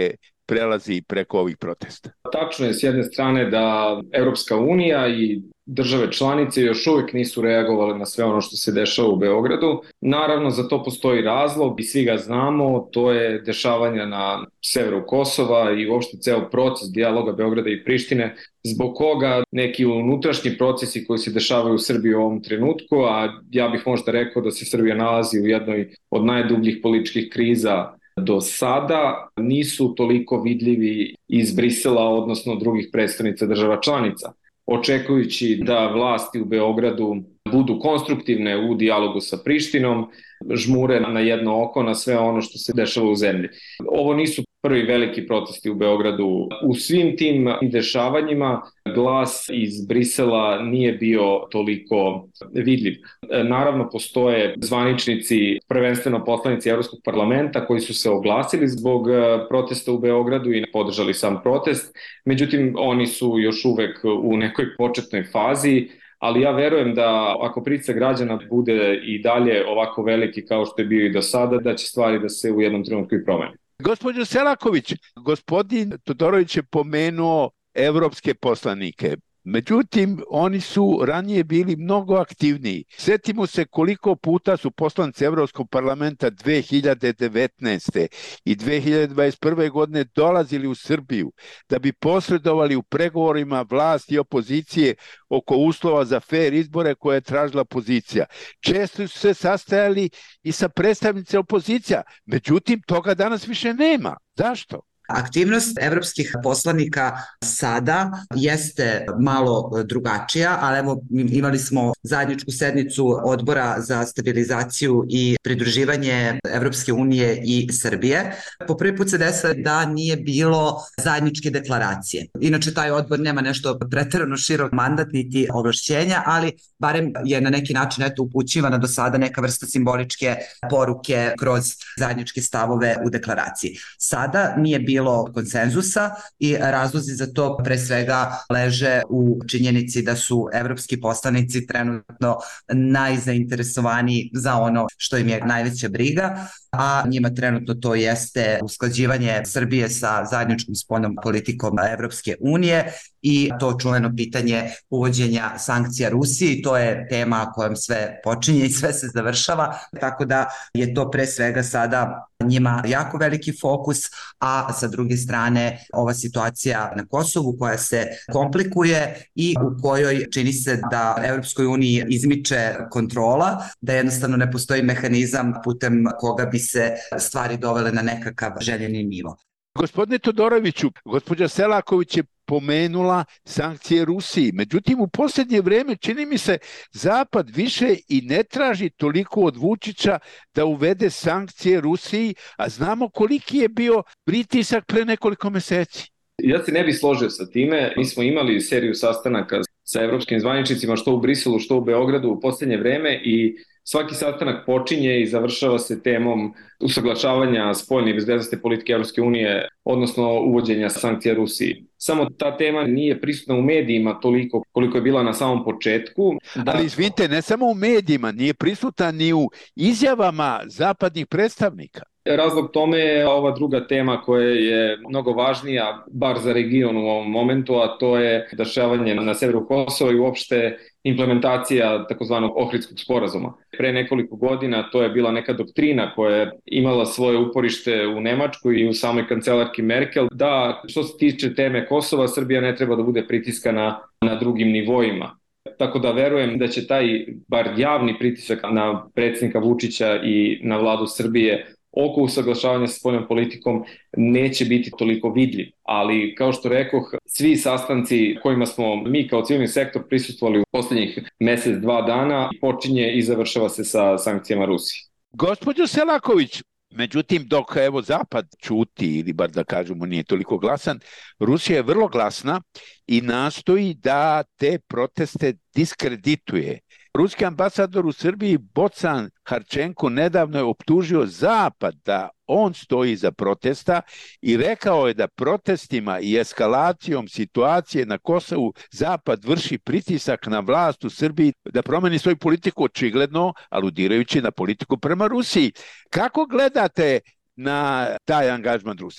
prelazi preko ovih protesta. Tačno je s jedne strane da Evropska unija i države članice još uvek nisu reagovale na sve ono što se dešava u Beogradu. Naravno, za to postoji razlog i svi ga znamo, to je dešavanja na severu Kosova i uopšte ceo proces dijaloga Beograda i Prištine, zbog koga neki unutrašnji procesi koji se dešavaju u Srbiji u ovom trenutku, a ja bih možda rekao da se Srbija nalazi u jednoj od najdubljih političkih kriza do sada, nisu toliko vidljivi iz Brisela, odnosno drugih predstavnica država članica. Očekujući da vlasti u Beogradu budu konstruktivne u dijalogu sa Prištinom, žmure na jedno oko na sve ono što se dešava u zemlji. Ovo nisu prvi veliki protesti u Beogradu. U svim tim dešavanjima glas iz Brisela nije bio toliko vidljiv. Naravno, postoje zvaničnici, prvenstveno poslanici Evropskog parlamenta koji su se oglasili zbog protesta u Beogradu i podržali sam protest. Međutim, oni su još uvek u nekoj početnoj fazi, ali ja verujem da ako pritisak građana bude i dalje ovako veliki kao što je bio i do sada, da će stvari da se u jednom trenutku i promene. Gospođo Selaković, gospodin Todorović je pomenuo evropske poslanike. Međutim, oni su ranije bili mnogo aktivniji. Sjetimo se koliko puta su poslanici Evropskog parlamenta 2019. i 2021. godine dolazili u Srbiju da bi posredovali u pregovorima vlasti i opozicije oko uslova za fair izbore koje je tražila opozicija. Često su se sastajali i sa predstavnicima opozicija. Međutim, toga danas više nema. Zašto? Aktivnost evropskih poslanika sada jeste malo drugačija, ali evo imali smo zajedničku sednicu Odbora za stabilizaciju i pridruživanje Evropske unije i Srbije. Po prvi put se desilo da nije bilo zajedničke deklaracije. Inače, taj odbor nema nešto preterano širok mandat niti ovlašćenja, ali barem je na neki način upućivana do sada neka vrsta simboličke poruke kroz zajedničke stavove u deklaraciji. Sada nije bilo konsenzusa i razlozi za to pre svega leže u činjenici da su evropski poslanici trenutno najzainteresovaniji za ono što im je najveća briga, a njima trenutno to jeste usklađivanje Srbije sa zajedničkom spoljnom politikom Evropske unije i to čuveno pitanje uvođenja sankcija Rusiji. To je tema kojom sve počinje i sve se završava, tako da je to pre svega sada njima jako veliki fokus, a sa druge strane ova situacija na Kosovu koja se komplikuje i u kojoj čini se da Evropskoj uniji izmiče kontrola, da jednostavno ne postoji mehanizam putem koga bi se stvari dovele na nekakav željeni nivo. Gospodine Todoroviću, gospođa Selaković je pomenula sankcije Rusiji. Međutim, u posljednje vreme čini mi se Zapad više i ne traži toliko od Vučića da uvede sankcije Rusiji, a znamo koliki je bio pritisak pre nekoliko meseci. Ja se ne bih složio sa time. Mi smo imali seriju sastanaka sa evropskim zvaničnicima što u Briselu, što u Beogradu u posljednje vreme i svaki sastanak počinje i završava se temom usaglašavanja spoljne i bezbednosne politike Evropske unije, odnosno uvođenja sankcija Rusiji. Samo ta tema nije prisutna u medijima toliko koliko je bila na samom početku. Ali izvinite, ne samo u medijima, nije prisutna ni u izjavama zapadnih predstavnika. Razlog tome je ova druga tema koja je mnogo važnija, bar za region u ovom momentu, a to je dešavanje na severu Kosova i uopšte implementacija takozvanog Ohridskog sporazuma. Pre nekoliko godina to je bila neka doktrina koja je imala svoje uporište u Nemačkoj i u samoj kancelarki Merkel, da što se tiče teme Kosova, Srbija ne treba da bude pritiskana na drugim nivoima. Tako da verujem da će taj bar javni pritisak na predsjednika Vučića i na vladu Srbije oko usaglašavanja sa spoljnom politikom neće biti toliko vidljiv. Ali, kao što rekoh, svi sastanci kojima smo mi kao civilni sektor prisustvovali u posljednjih mesec, 2 dana, počinje i završava se sa sankcijama Rusiji. Gospođo Selaković, međutim, dok evo Zapad ćuti ili bar da kažemo nije toliko glasan, Rusija je vrlo glasna i nastoji da te proteste diskredituje. Ruski ambasador u Srbiji Bocan Harčenko nedavno je optužio Zapad da on stoji iza protesta i rekao je da protestima i eskalacijom situacije na Kosovu Zapad vrši pritisak na vlast u Srbiji da promeni svoju politiku, očigledno aludirajući na politiku prema Rusiji. Kako gledate na taj angažman Rusije?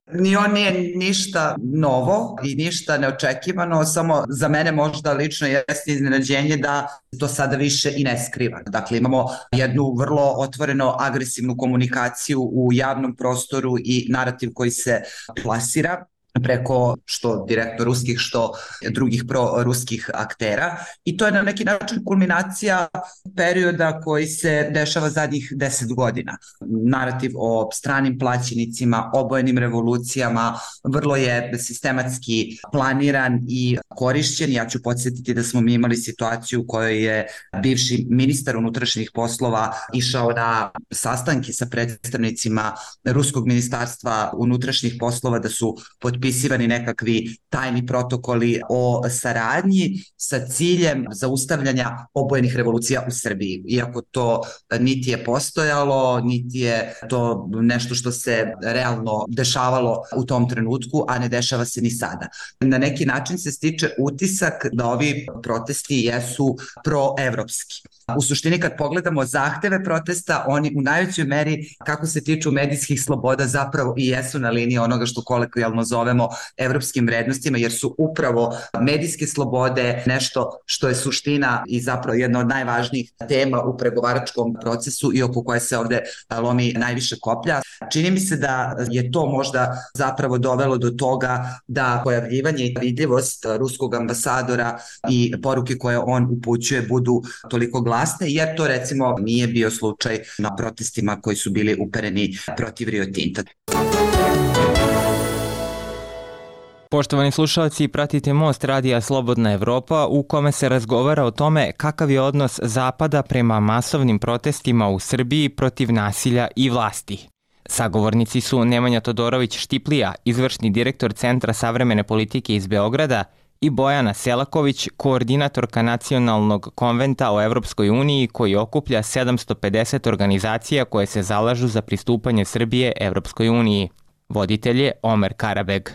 Ni on nije ništa novo i ništa neočekivano, samo za mene možda lično jeste iznenađenje da to sada više i ne skriva. Dakle, imamo jednu vrlo otvoreno agresivnu komunikaciju u javnom prostoru i narativ koji se plasira preko što direktno ruskih, što drugih proruskih aktera. I to je na neki način kulminacija perioda koji se dešava zadnjih 10 godina. Narativ o stranim plaćenicima, obojenim revolucijama, vrlo je sistematski planiran i korišćen. Ja ću podsjetiti da smo mi imali situaciju u kojoj je bivši ministar unutrašnjih poslova išao na sastanke sa predstavnicima Ruskog ministarstva unutrašnjih poslova, da su potpisivani nekakvi tajni protokoli o saradnji sa ciljem zaustavljanja obojenih revolucija u Srbiji. Iako to niti je postojalo, niti je to nešto što se realno dešavalo u tom trenutku, a ne dešava se ni sada. Na neki način se stiče utisak da ovi protesti jesu proevropski. U suštini kad pogledamo zahteve protesta, oni u najvećoj meri, kako se tiču medijskih sloboda, zapravo i jesu na liniji onoga što kolokvijalno zovemo evropskim vrednostima, jer su upravo medijske slobode nešto što je suština i zapravo jedna od najvažnijih tema u pregovaračkom procesu i oko koje se ovde lomi najviše koplja. Čini mi se da je to možda zapravo dovelo do toga da pojavljivanje i vidljivost ruskog ambasadora i poruke koje on upućuje budu toliko glasne, jer to recimo nije bio slučaj na protestima koji su bili upereni protiv Rio Tinta. Poštovani slušalci, pratite Most radija Slobodna Evropa u kome se razgovara o tome kakav je odnos Zapada prema masovnim protestima u Srbiji protiv nasilja i vlasti. Sagovornici su Nemanja Todorović-Štiplija, izvršni direktor Centra savremene politike iz Beograda, i Bojana Selaković, koordinatorka Nacionalnog konventa o Evropskoj uniji koji okuplja 750 organizacija koje se zalažu za pristupanje Srbije Evropskoj uniji. Voditelj je Omer Karabeg.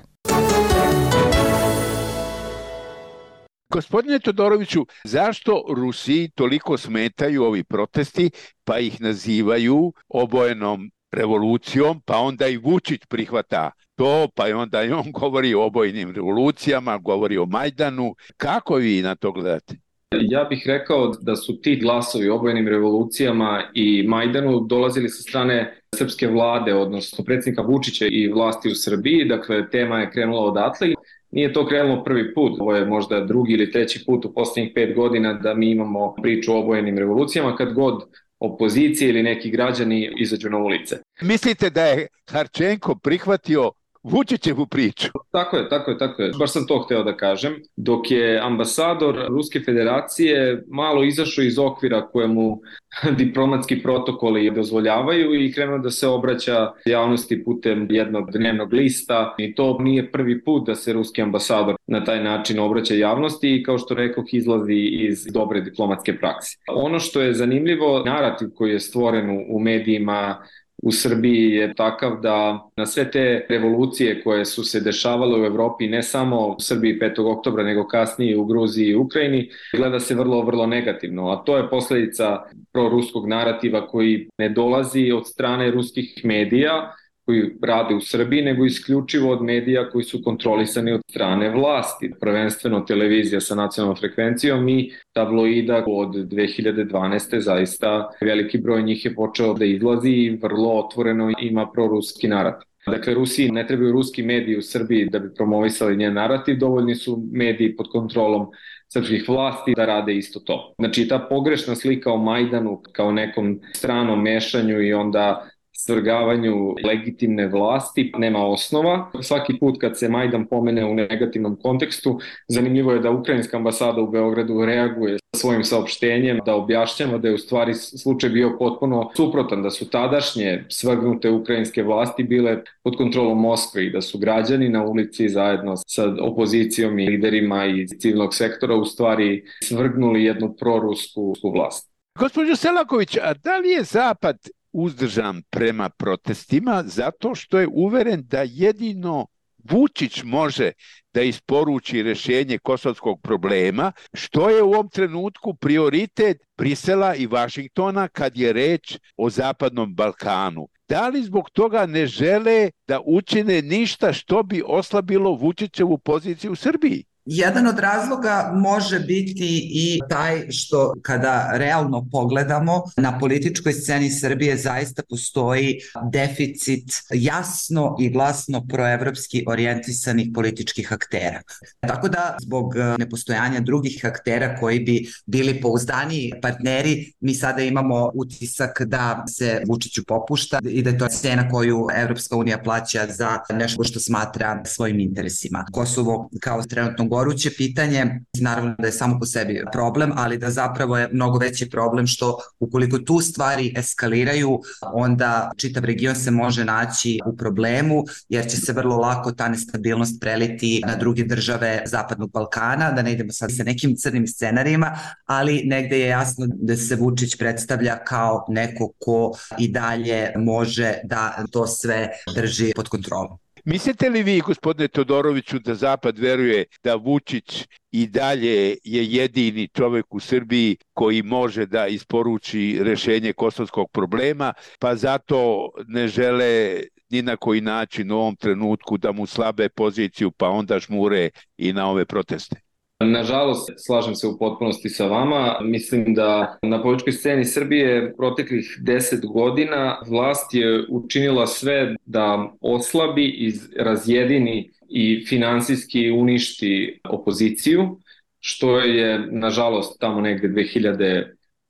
Gospodine Todoroviću, zašto Rusiji toliko smetaju ovi protesti, pa ih nazivaju obojenom revolucijom, pa onda i Vučić prihvata to, pa onda i on govori o obojenim revolucijama, govori o Majdanu. Kako vi na to gledate? Ja bih rekao da su ti glasovi o obojenim revolucijama i Majdanu dolazili sa strane srpske vlade, odnosno predsjednika Vučića i vlasti u Srbiji. Dakle, tema je krenula odatle. Nije to krenulo prvi put, ovo je možda drugi ili treći put u posljednjih 5 godina da mi imamo priču o obojenim revolucijama kad god opozicije ili neki građani izađu na ulice. Mislite da je Harčenko prihvatio Vučićevu priču? Tako je. Baš sam to hteo da kažem. Dok je ambasador Ruske federacije malo izašao iz okvira koje mu diplomatski protokoli dozvoljavaju i krenuo da se obraća javnosti putem jednog dnevnog lista. I to nije prvi put da se ruski ambasador na taj način obraća javnosti i kao što rekoh izlazi iz dobre diplomatske prakse. Ono što je zanimljivo, narativ koji je stvoren u medijima u Srbiji je takav da na sve te revolucije koje su se dešavale u Evropi, ne samo u Srbiji 5. oktobra, nego kasnije u Gruziji i Ukrajini, gleda se vrlo negativno. A to je posljedica proruskog narativa koji ne dolazi od strane ruskih medija koji rade u Srbiji, nego isključivo od medija koji su kontrolisani od strane vlasti. Prvenstveno televizija sa nacionalnom frekvencijom i tabloida od 2012. zaista veliki broj njih je počeo da izlazi i vrlo otvoreno ima proruski narativ. Dakle, Rusiji ne trebaju ruski mediji u Srbiji da bi promovisali njen narativ, dovoljni su mediji pod kontrolom srpskih vlasti da rade isto to. Znači, ta pogrešna slika o Majdanu kao nekom stranom mešanju i onda svrgavanju legitimne vlasti nema osnova. Svaki put kad se Majdan pomene u negativnom kontekstu, zanimljivo je da ukrajinska ambasada u Beogradu reaguje svojim saopštenjem, da objašnjava da je u stvari slučaj bio potpuno suprotan, da su tadašnje svrgnute ukrajinske vlasti bile pod kontrolom Moskve i da su građani na ulici zajedno sa opozicijom i liderima iz civilnog sektora u stvari svrgnuli jednu prorusku vlast. Gospođo Selaković, a da li je Zapad uzdržan prema protestima zato što je uveren da jedino Vučić može da isporuči rešenje kosovskog problema, što je u ovom trenutku prioritet Brisela i Vašingtona kad je reč o Zapadnom Balkanu. Da li zbog toga ne žele da učine ništa što bi oslabilo Vučićevu poziciju u Srbiji? Jedan od razloga može biti i taj što kada realno pogledamo na političkoj sceni Srbije zaista postoji deficit jasno i glasno proevropski orijentisanih političkih aktera. Tako da zbog nepostojanja drugih aktera koji bi bili pouzdaniji partneri, mi sada imamo utisak da se Vučiću popušta i da je to cena koju Evropska unija plaća za nešto što smatra svojim interesima. Kosovo kao trenutno goruće pitanje, naravno da je samo po sebi problem, ali da zapravo je mnogo veći problem što ukoliko tu stvari eskaliraju, onda čitav region se može naći u problemu, jer će se vrlo lako ta nestabilnost preliti na druge države Zapadnog Balkana, da ne idemo sad sa nekim crnim scenarijima, ali negde je jasno da se Vučić predstavlja kao neko ko i dalje može da to sve drži pod kontrolom. Mislite li vi, gospodine Todoroviću, da Zapad veruje da Vučić i dalje je jedini čovjek u Srbiji koji može da isporuči rešenje kosovskog problema, pa zato ne žele ni na koji način u ovom trenutku da mu slabe poziciju, pa onda žmure i na ove proteste? Nažalost, slažem se u potpunosti sa vama. Mislim da na političkoj sceni Srbije proteklih 10 godina vlast je učinila sve da oslabi i razjedini i finansijski uništi opoziciju, što je nažalost tamo negde 2018.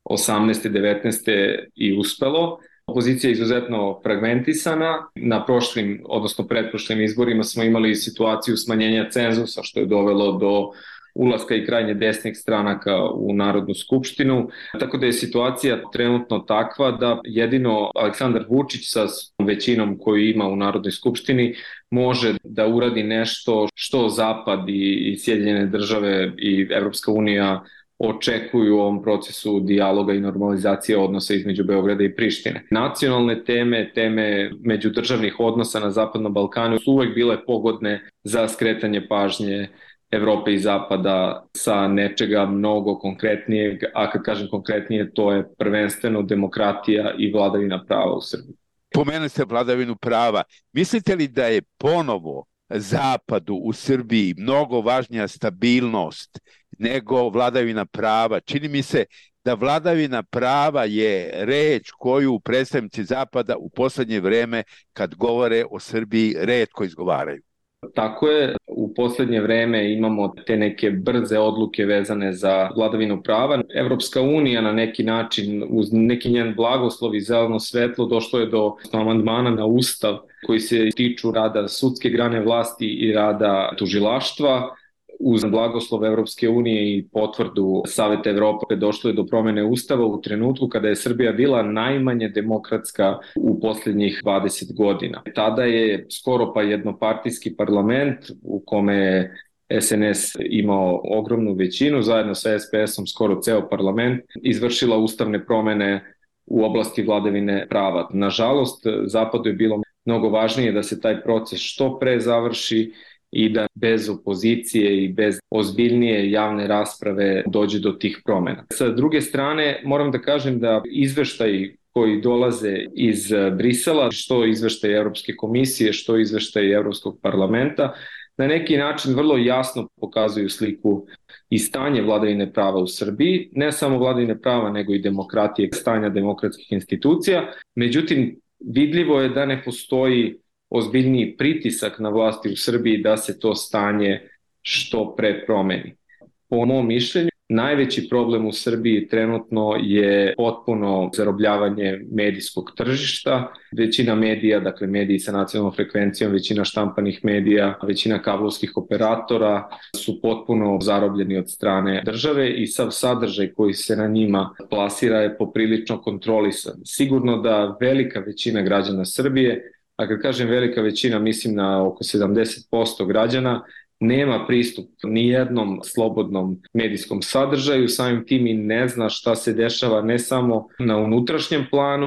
19. i uspelo. Opozicija je izuzetno fragmentisana. Na prošlim, odnosno pretprošlim izborima smo imali situaciju smanjenja cenzusa, što je dovelo do ulaska i krajnje desnih stranaka u Narodnu skupštinu. Tako da je situacija trenutno takva da jedino Aleksandar Vučić sa većinom koju ima u Narodnoj skupštini može da uradi nešto što Zapad i Sjedinjene države i Evropska unija očekuju u ovom procesu dijaloga i normalizacije odnosa između Beograda i Prištine. Nacionalne teme međudržavnih odnosa na Zapadnom Balkanu su uvek bile pogodne za skretanje pažnje Evrope i Zapada sa nečega mnogo konkretnijeg, a kad kažem konkretnije, to je prvenstveno demokratija i vladavina prava u Srbiji. Pomenuli ste vladavinu prava. Mislite li da je ponovo Zapadu u Srbiji mnogo važnija stabilnost nego vladavina prava? Čini mi se da vladavina prava je reč koju predstavnici Zapada u poslednje vreme, kad govore o Srbiji, retko izgovaraju. Tako je, u poslednje vreme imamo te neke brze odluke vezane za vladavinu prava. Evropska unija na neki način, uz neki njen blagoslov i zeleno svetlo, došlo je do amandmana na Ustav koji se tiču rada sudske grane vlasti i rada tužilaštva. Uz blagoslov Evropske unije i potvrdu Saveta Evrope došlo je do promene Ustava u trenutku kada je Srbija bila najmanje demokratska u posljednjih 20 godina. Tada je skoro pa jednopartijski parlament u kome je SNS imao ogromnu većinu, zajedno sa SPS-om skoro ceo parlament, izvršila ustavne promene u oblasti vladavine prava. Nažalost, Zapadu je bilo mnogo važnije da se taj proces što pre završi i da bez opozicije i bez ozbiljnije javne rasprave dođe do tih promena. Sa druge strane, moram da kažem da izveštaji koji dolaze iz Brisela, što izveštaji Evropske komisije, što izveštaji Evropskog parlamenta, na neki način vrlo jasno pokazuju sliku i stanje vladavine prava u Srbiji, ne samo vladavine prava, nego i demokratije, stanja demokratskih institucija. Međutim, vidljivo je da ne postoji ozbiljniji pritisak na vlasti u Srbiji da se to stanje što pre promeni. Po mom mišljenju, najveći problem u Srbiji trenutno je potpuno zarobljavanje medijskog tržišta. Većina medija, dakle mediji sa nacionalnom frekvencijom, većina štampanih medija, većina kablovskih operatora su potpuno zarobljeni od strane države i sav sadržaj koji se na njima plasira je poprilično kontrolisan. Sigurno da velika većina građana Srbije, a kad kažem velika većina, mislim na oko 70% građana, nema pristup ni jednom slobodnom medijskom sadržaju, samim tim i ne zna šta se dešava ne samo na unutrašnjem planu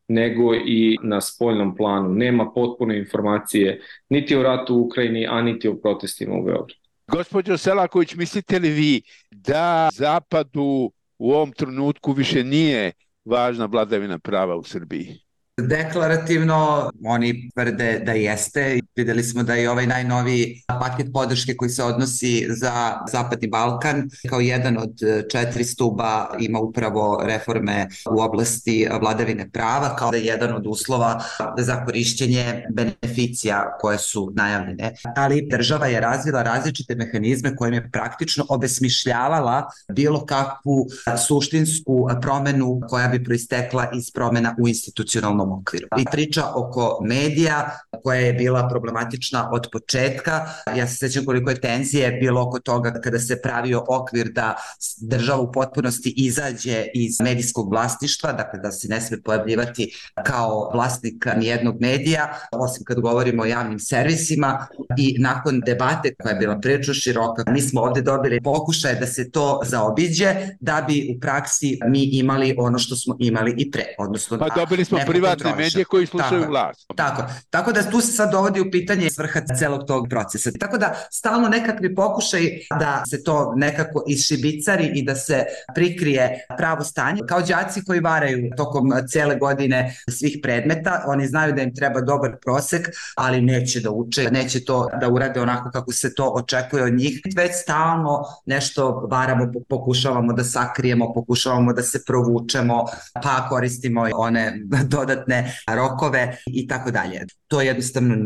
nego i na spoljnom planu. Nema potpune informacije niti o ratu u Ukrajini, a niti o protestima u Beogradu. Gospođo Selaković, mislite li vi da Zapadu u ovom trenutku više nije važna vladavina prava u Srbiji? Deklarativno oni tvrde da jeste. Videli smo da je ovaj najnoviji paket podrške koji se odnosi za Zapadni Balkan kao jedan od 4 stuba ima upravo reforme u oblasti vladavine prava kao da je jedan od uslova za korišćenje beneficija koje su najavljene. Ali država je razvila različite mehanizme kojim je praktično obesmišljavala bilo kakvu suštinsku promenu koja bi proistekla iz promena u institucionalnom okviru. I priča oko medija koja je bila problematična od početka. Ja se sećam koliko je tenzije bilo oko toga kada se pravio okvir da država u potpunosti izađe iz medijskog vlasništva, dakle da se ne sme pojavljivati kao vlasnik nijednog medija, osim kad govorimo o javnim servisima. I nakon debate koja je bila prilično široka, mi smo ovde dobili pokušaj da se to zaobiđe, da bi u praksi mi imali ono što smo imali i pre. Odnosno, pa dobili smo privatne medije koji slušaju vlast. Tako da tu se sad dovodi u pitanje svrha celog tog procesa. Tako da stalno nekakvi pokušaj da se to nekako išibicari i da se prikrije pravo stanje. Kao đaci koji varaju tokom cele godine svih predmeta, oni znaju da im treba dobar prosek, ali neće da uče, neće to da urade onako kako se to očekuje od njih. Već stalno nešto varamo, pokušavamo da sakrijemo, pokušavamo da se provučemo, pa koristimo one dodatne rokove i tako dalje. To jednostavno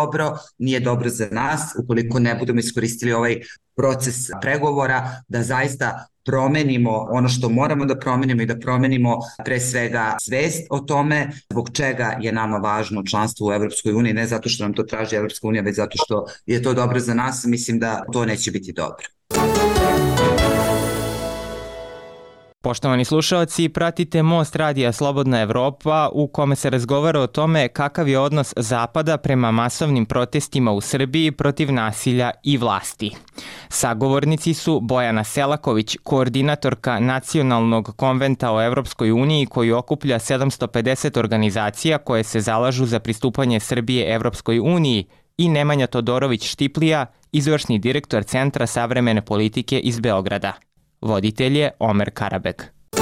nije dobro za nas ukoliko ne budemo iskoristili ovaj proces pregovora da zaista promenimo ono što moramo da promenimo i da promenimo pre svega svest o tome zbog čega je nama važno članstvo u Evropskoj uniji, ne zato što nam to traži Evropska unija, već zato što je to dobro za nas. Mislim da to neće biti dobro. Poštovani slušalci, pratite Most radija Slobodna Evropa u kome se razgovara o tome kakav je odnos Zapada prema masovnim protestima u Srbiji protiv nasilja i vlasti. Sagovornici su Bojana Selaković, koordinatorka Nacionalnog konventa o Evropskoj uniji koji okuplja 750 organizacija koje se zalažu za pristupanje Srbije Evropskoj uniji, i Nemanja Todorović-Štiplija, izvršni direktor Centra savremene politike iz Beograda. Voditelj je Omer Karabek.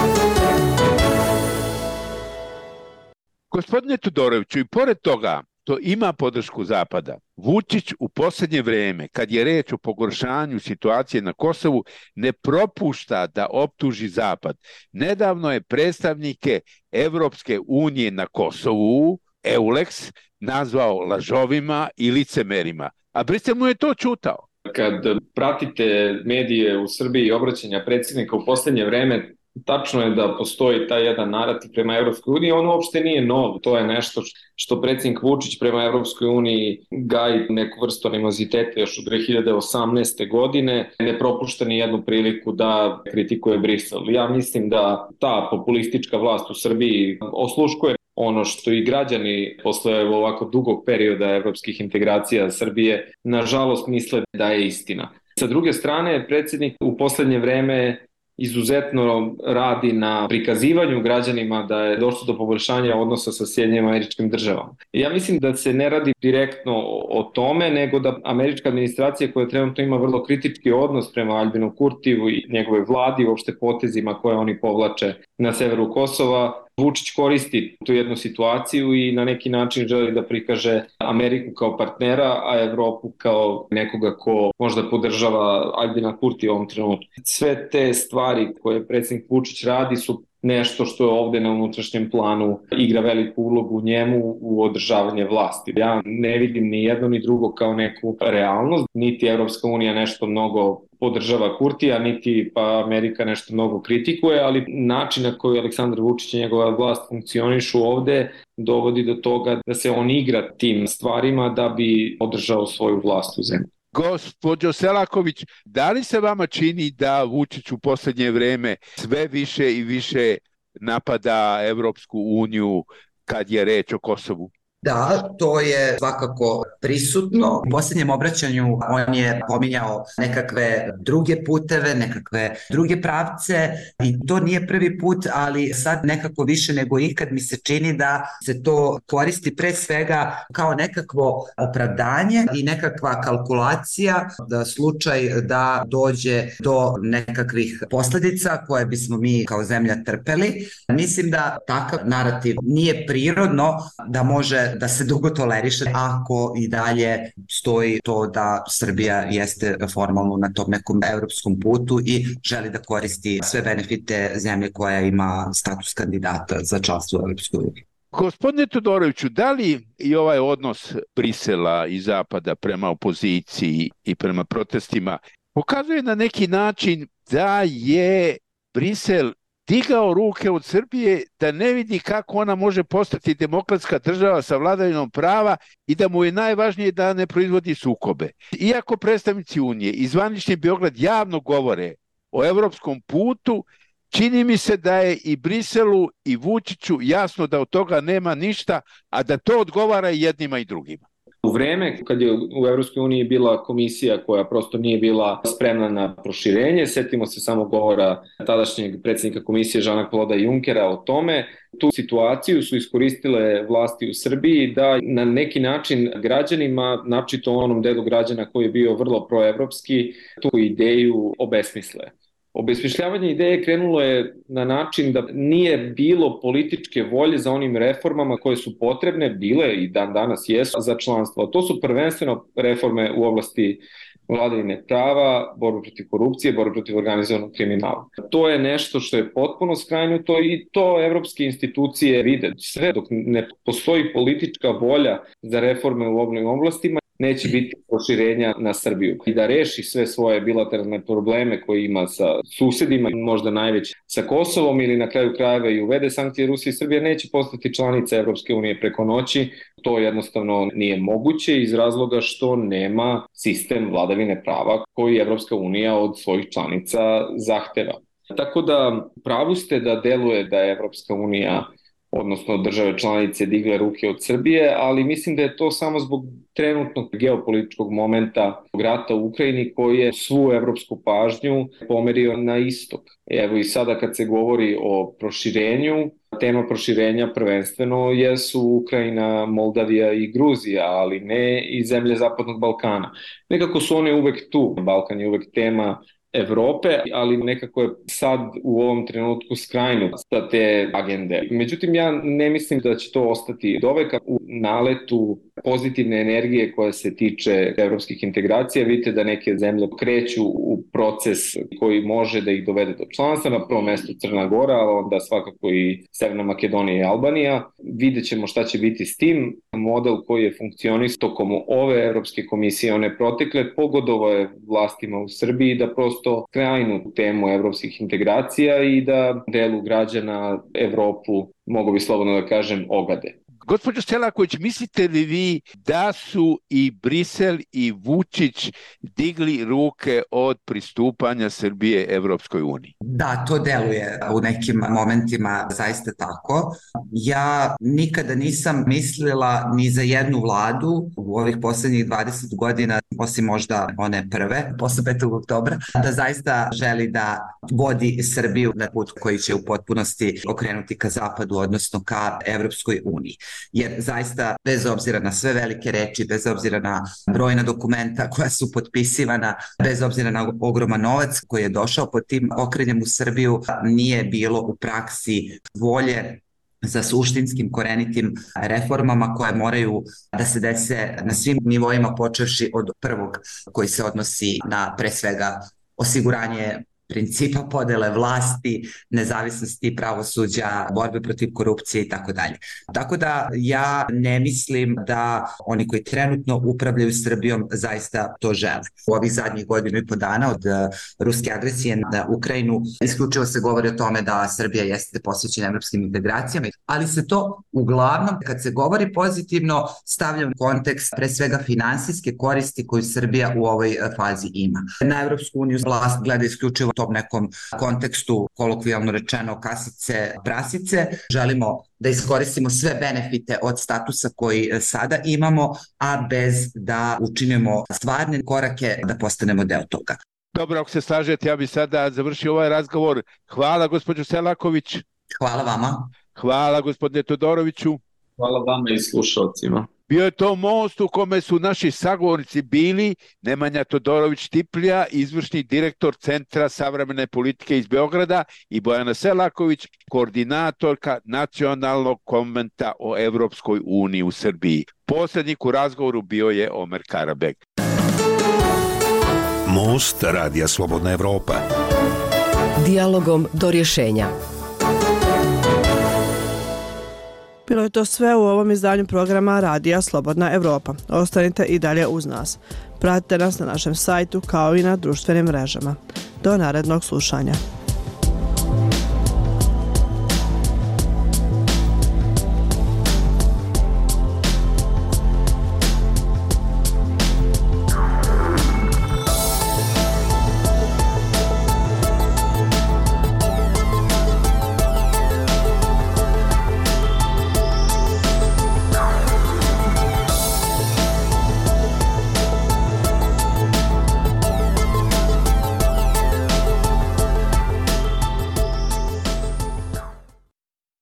Gospodine Todoroviću, i pored toga to ima podršku Zapada. Vučić u posljednje vreme, kad je reč o pogoršanju situacije na Kosovu, ne propušta da optuži Zapad. Nedavno je predstavnike Evropske unije na Kosovu, EULEX, nazvao lažovima i licemerima, a Brisel mu je to ćutao. Kad pratite medije u Srbiji i obraćanja predsjednika u poslednje vreme, tačno je da postoji taj jedan narativ prema Evropskoj uniji, on uopšte nije nov. To je nešto što predsjednik Vučić prema Evropskoj uniji gaji neku vrstu animoziteta još od 2018. godine, ne propušta ni jednu priliku da kritikuje Brisel. Ja mislim da ta populistička vlast u Srbiji osluškuje ono što i građani posle ovako dugog perioda evropskih integracija Srbije nažalost misle da je istina. Sa druge strane, predsjednik u poslednje vreme izuzetno radi na prikazivanju građanima da je došlo do poboljšanja odnosa sa Sjedinjenim Američkim Državama. Ja mislim da se ne radi direktno o tome, nego da američka administracija koja trenutno ima vrlo kritički odnos prema Aljbinu Kurtiju i njegove vladi, uopšte potezima koje oni povlače na severu Kosova, Vučić koristi tu jednu situaciju i na neki način želi da prikaže Ameriku kao partnera, a Evropu kao nekoga ko možda podržava Aljbina Kurtija u ovom trenutku. Sve te stvari koje predsjednik Vučić radi su nešto što je ovde na unutrašnjem planu igra veliku ulogu njemu u održavanje vlasti. Ja ne vidim ni jedno ni drugo kao neku realnost, niti Evropska unija nešto mnogo podržava Kurtija, niti pa Amerika nešto mnogo kritikuje, ali način na koji Aleksandar Vučić i njegova vlast funkcionišu ovde dovodi do toga da se on igra tim stvarima da bi održao svoju vlast u zemlji. Gospođo Selaković, da li se vama čini da Vučić u posljednje vreme sve više i više napada Evropsku uniju kad je reč o Kosovu? Da, to je svakako prisutno. U posljednjem obraćanju on je pominjao nekakve druge puteve, nekakve druge pravce i to nije prvi put, ali sad nekako više nego ikad mi se čini da se to koristi pre svega kao nekakvo opravdanje i nekakva kalkulacija da slučaj da dođe do nekakvih posledica koje bismo mi kao zemlja trpeli. Mislim da takav narativ nije prirodno da može da se dugo toleriše ako i dalje stoji to da Srbija jeste formalno na tom nekom evropskom putu i želi da koristi sve benefite zemlje koja ima status kandidata za članstvo u Evropskoj uniji. Gospodine Todoroviću, da li i ovaj odnos Brisela i Zapada prema opoziciji i prema protestima pokazuje na neki način da je Brisel digao ruke od Srbije, da ne vidi kako ona može postati demokratska država sa vladavinom prava i da mu je najvažnije da ne proizvodi sukobe. Iako predstavnici Unije i zvanični Beograd javno govore o evropskom putu, čini mi se da je i Briselu i Vučiću jasno da od toga nema ništa, a da to odgovara i jednima i drugima. U vreme kad je u Evropskoj uniji bila komisija koja prosto nije bila spremna na proširenje, setimo se samo govora tadašnjeg predsjednika komisije Jeana-Claude Junckera o tome, tu situaciju su iskoristile vlasti u Srbiji da na neki način građanima, naročito onom delu građana koji je bio vrlo proevropski, tu ideju obesmisle. Obesmišljavanje ideje krenulo je na način da nije bilo političke volje za onim reformama koje su potrebne, bile i dan danas jesu za članstvo. To su prvenstveno reforme u oblasti vladavine prava, borbe protiv korupcije, borbe protiv organizovanog kriminala. To je nešto što je potpuno skrajnuto i to evropske institucije vide. Sve dok ne postoji politička volja za reforme u ovim oblastima, neće biti proširenja na Srbiju. I da reši sve svoje bilateralne probleme koje ima sa susedima, možda najveći sa Kosovom ili na kraju krajeva i uvede sankcije Rusije i Srbije, neće postati članica Evropske unije preko noći. To jednostavno nije moguće iz razloga što nema sistem vladavine prava koji Evropska unija od svojih članica zahteva. Tako da pravu ste da deluje da je Evropska unija, odnosno države članice, digle ruke od Srbije, ali mislim da je to samo zbog trenutnog geopolitičkog momenta rata u Ukrajini koji je svu evropsku pažnju pomerio na istok. Evo i sada kad se govori o proširenju, tema proširenja prvenstveno jesu Ukrajina, Moldavija i Gruzija, ali ne i zemlje Zapadnog Balkana. Nekako su one uvek tu. Balkan je uvek tema Evrope, ali nekako je sad u ovom trenutku skrajnut sa te agende. Međutim, ja ne mislim da će to ostati doveka. U naletu pozitivne energije koja se tiče evropskih integracija, vidite da neke zemlje kreću u proces koji može da ih dovede do članstva, na prvom mestu Crna Gora, ali onda svakako i Severna Makedonija i Albanija. Vidjet ćemo šta će biti s tim. Model koji je funkcionisao tokom ove Evropske komisije, one protekle, pogodovao je vlastima u Srbiji da prosto krajnu temu evropskih integracija i da delu građana Evropu, mogu bi slobodno da kažem, ogade. Gospođo Selaković, mislite li vi da su i Brisel i Vučić digli ruke od pristupanja Srbije Evropskoj uniji? Da, to deluje u nekim momentima zaista tako. Ja nikada nisam mislila ni za jednu vladu u ovih poslednjih 20 godina, osim možda one prve, posle 5. oktobra, da zaista želi da vodi Srbiju na put koji će u potpunosti okrenuti ka zapadu, odnosno ka Evropskoj uniji. Jer zaista, bez obzira na sve velike reči, bez obzira na brojna dokumenta koja su potpisivana, bez obzira na ogroman novac koji je došao pod tim okrenjem u Srbiju, nije bilo u praksi volje za suštinskim, korenitim reformama koje moraju da se dese na svim nivoima, počevši od prvog koji se odnosi na pre svega osiguranje principa podele vlasti, nezavisnosti pravosuđa, borbe protiv korupcije i tako dalje. Tako da ja ne mislim da oni koji trenutno upravljaju Srbijom zaista to žele. U ovih zadnjih godinu i po dana od ruske agresije na Ukrajinu isključivo se govori o tome da Srbija jeste posvećena evropskim integracijama, ali se to uglavnom, kad se govori pozitivno, stavlja u kontekst pre svega finansijske koristi koju Srbija u ovoj fazi ima. Na Evropsku uniju vlast gleda isključivo tom nekom kontekstu, kolokvijalno rečeno kasice prasice. Želimo da iskoristimo sve benefite od statusa koji sada imamo, a bez da učinimo stvarne korake da postanemo deo toga. Dobro, ako se slažete, ja bih sada završio ovaj razgovor. Hvala, gospođo Selaković. Hvala vama. Hvala, gospodine Todoroviću. Hvala vama i slušalcima. Bio je to most u kome su naši sagovornici bili Nemanja Todorović-Tiplja, izvršni direktor Centra savremene politike iz Beograda, i Bojana Selaković, koordinatorka Nacionalnog konventa o Evropskoj uniji u Srbiji. Posrednik u razgovoru bio je Omer Karabek. Most Radija Slobodna Evropa. Dijalogom do rješenja. Bilo je to sve u ovom izdanju programa Radija Slobodna Evropa. Ostanite i dalje uz nas. Pratite nas na našem sajtu kao i na društvenim mrežama. Do narednog slušanja.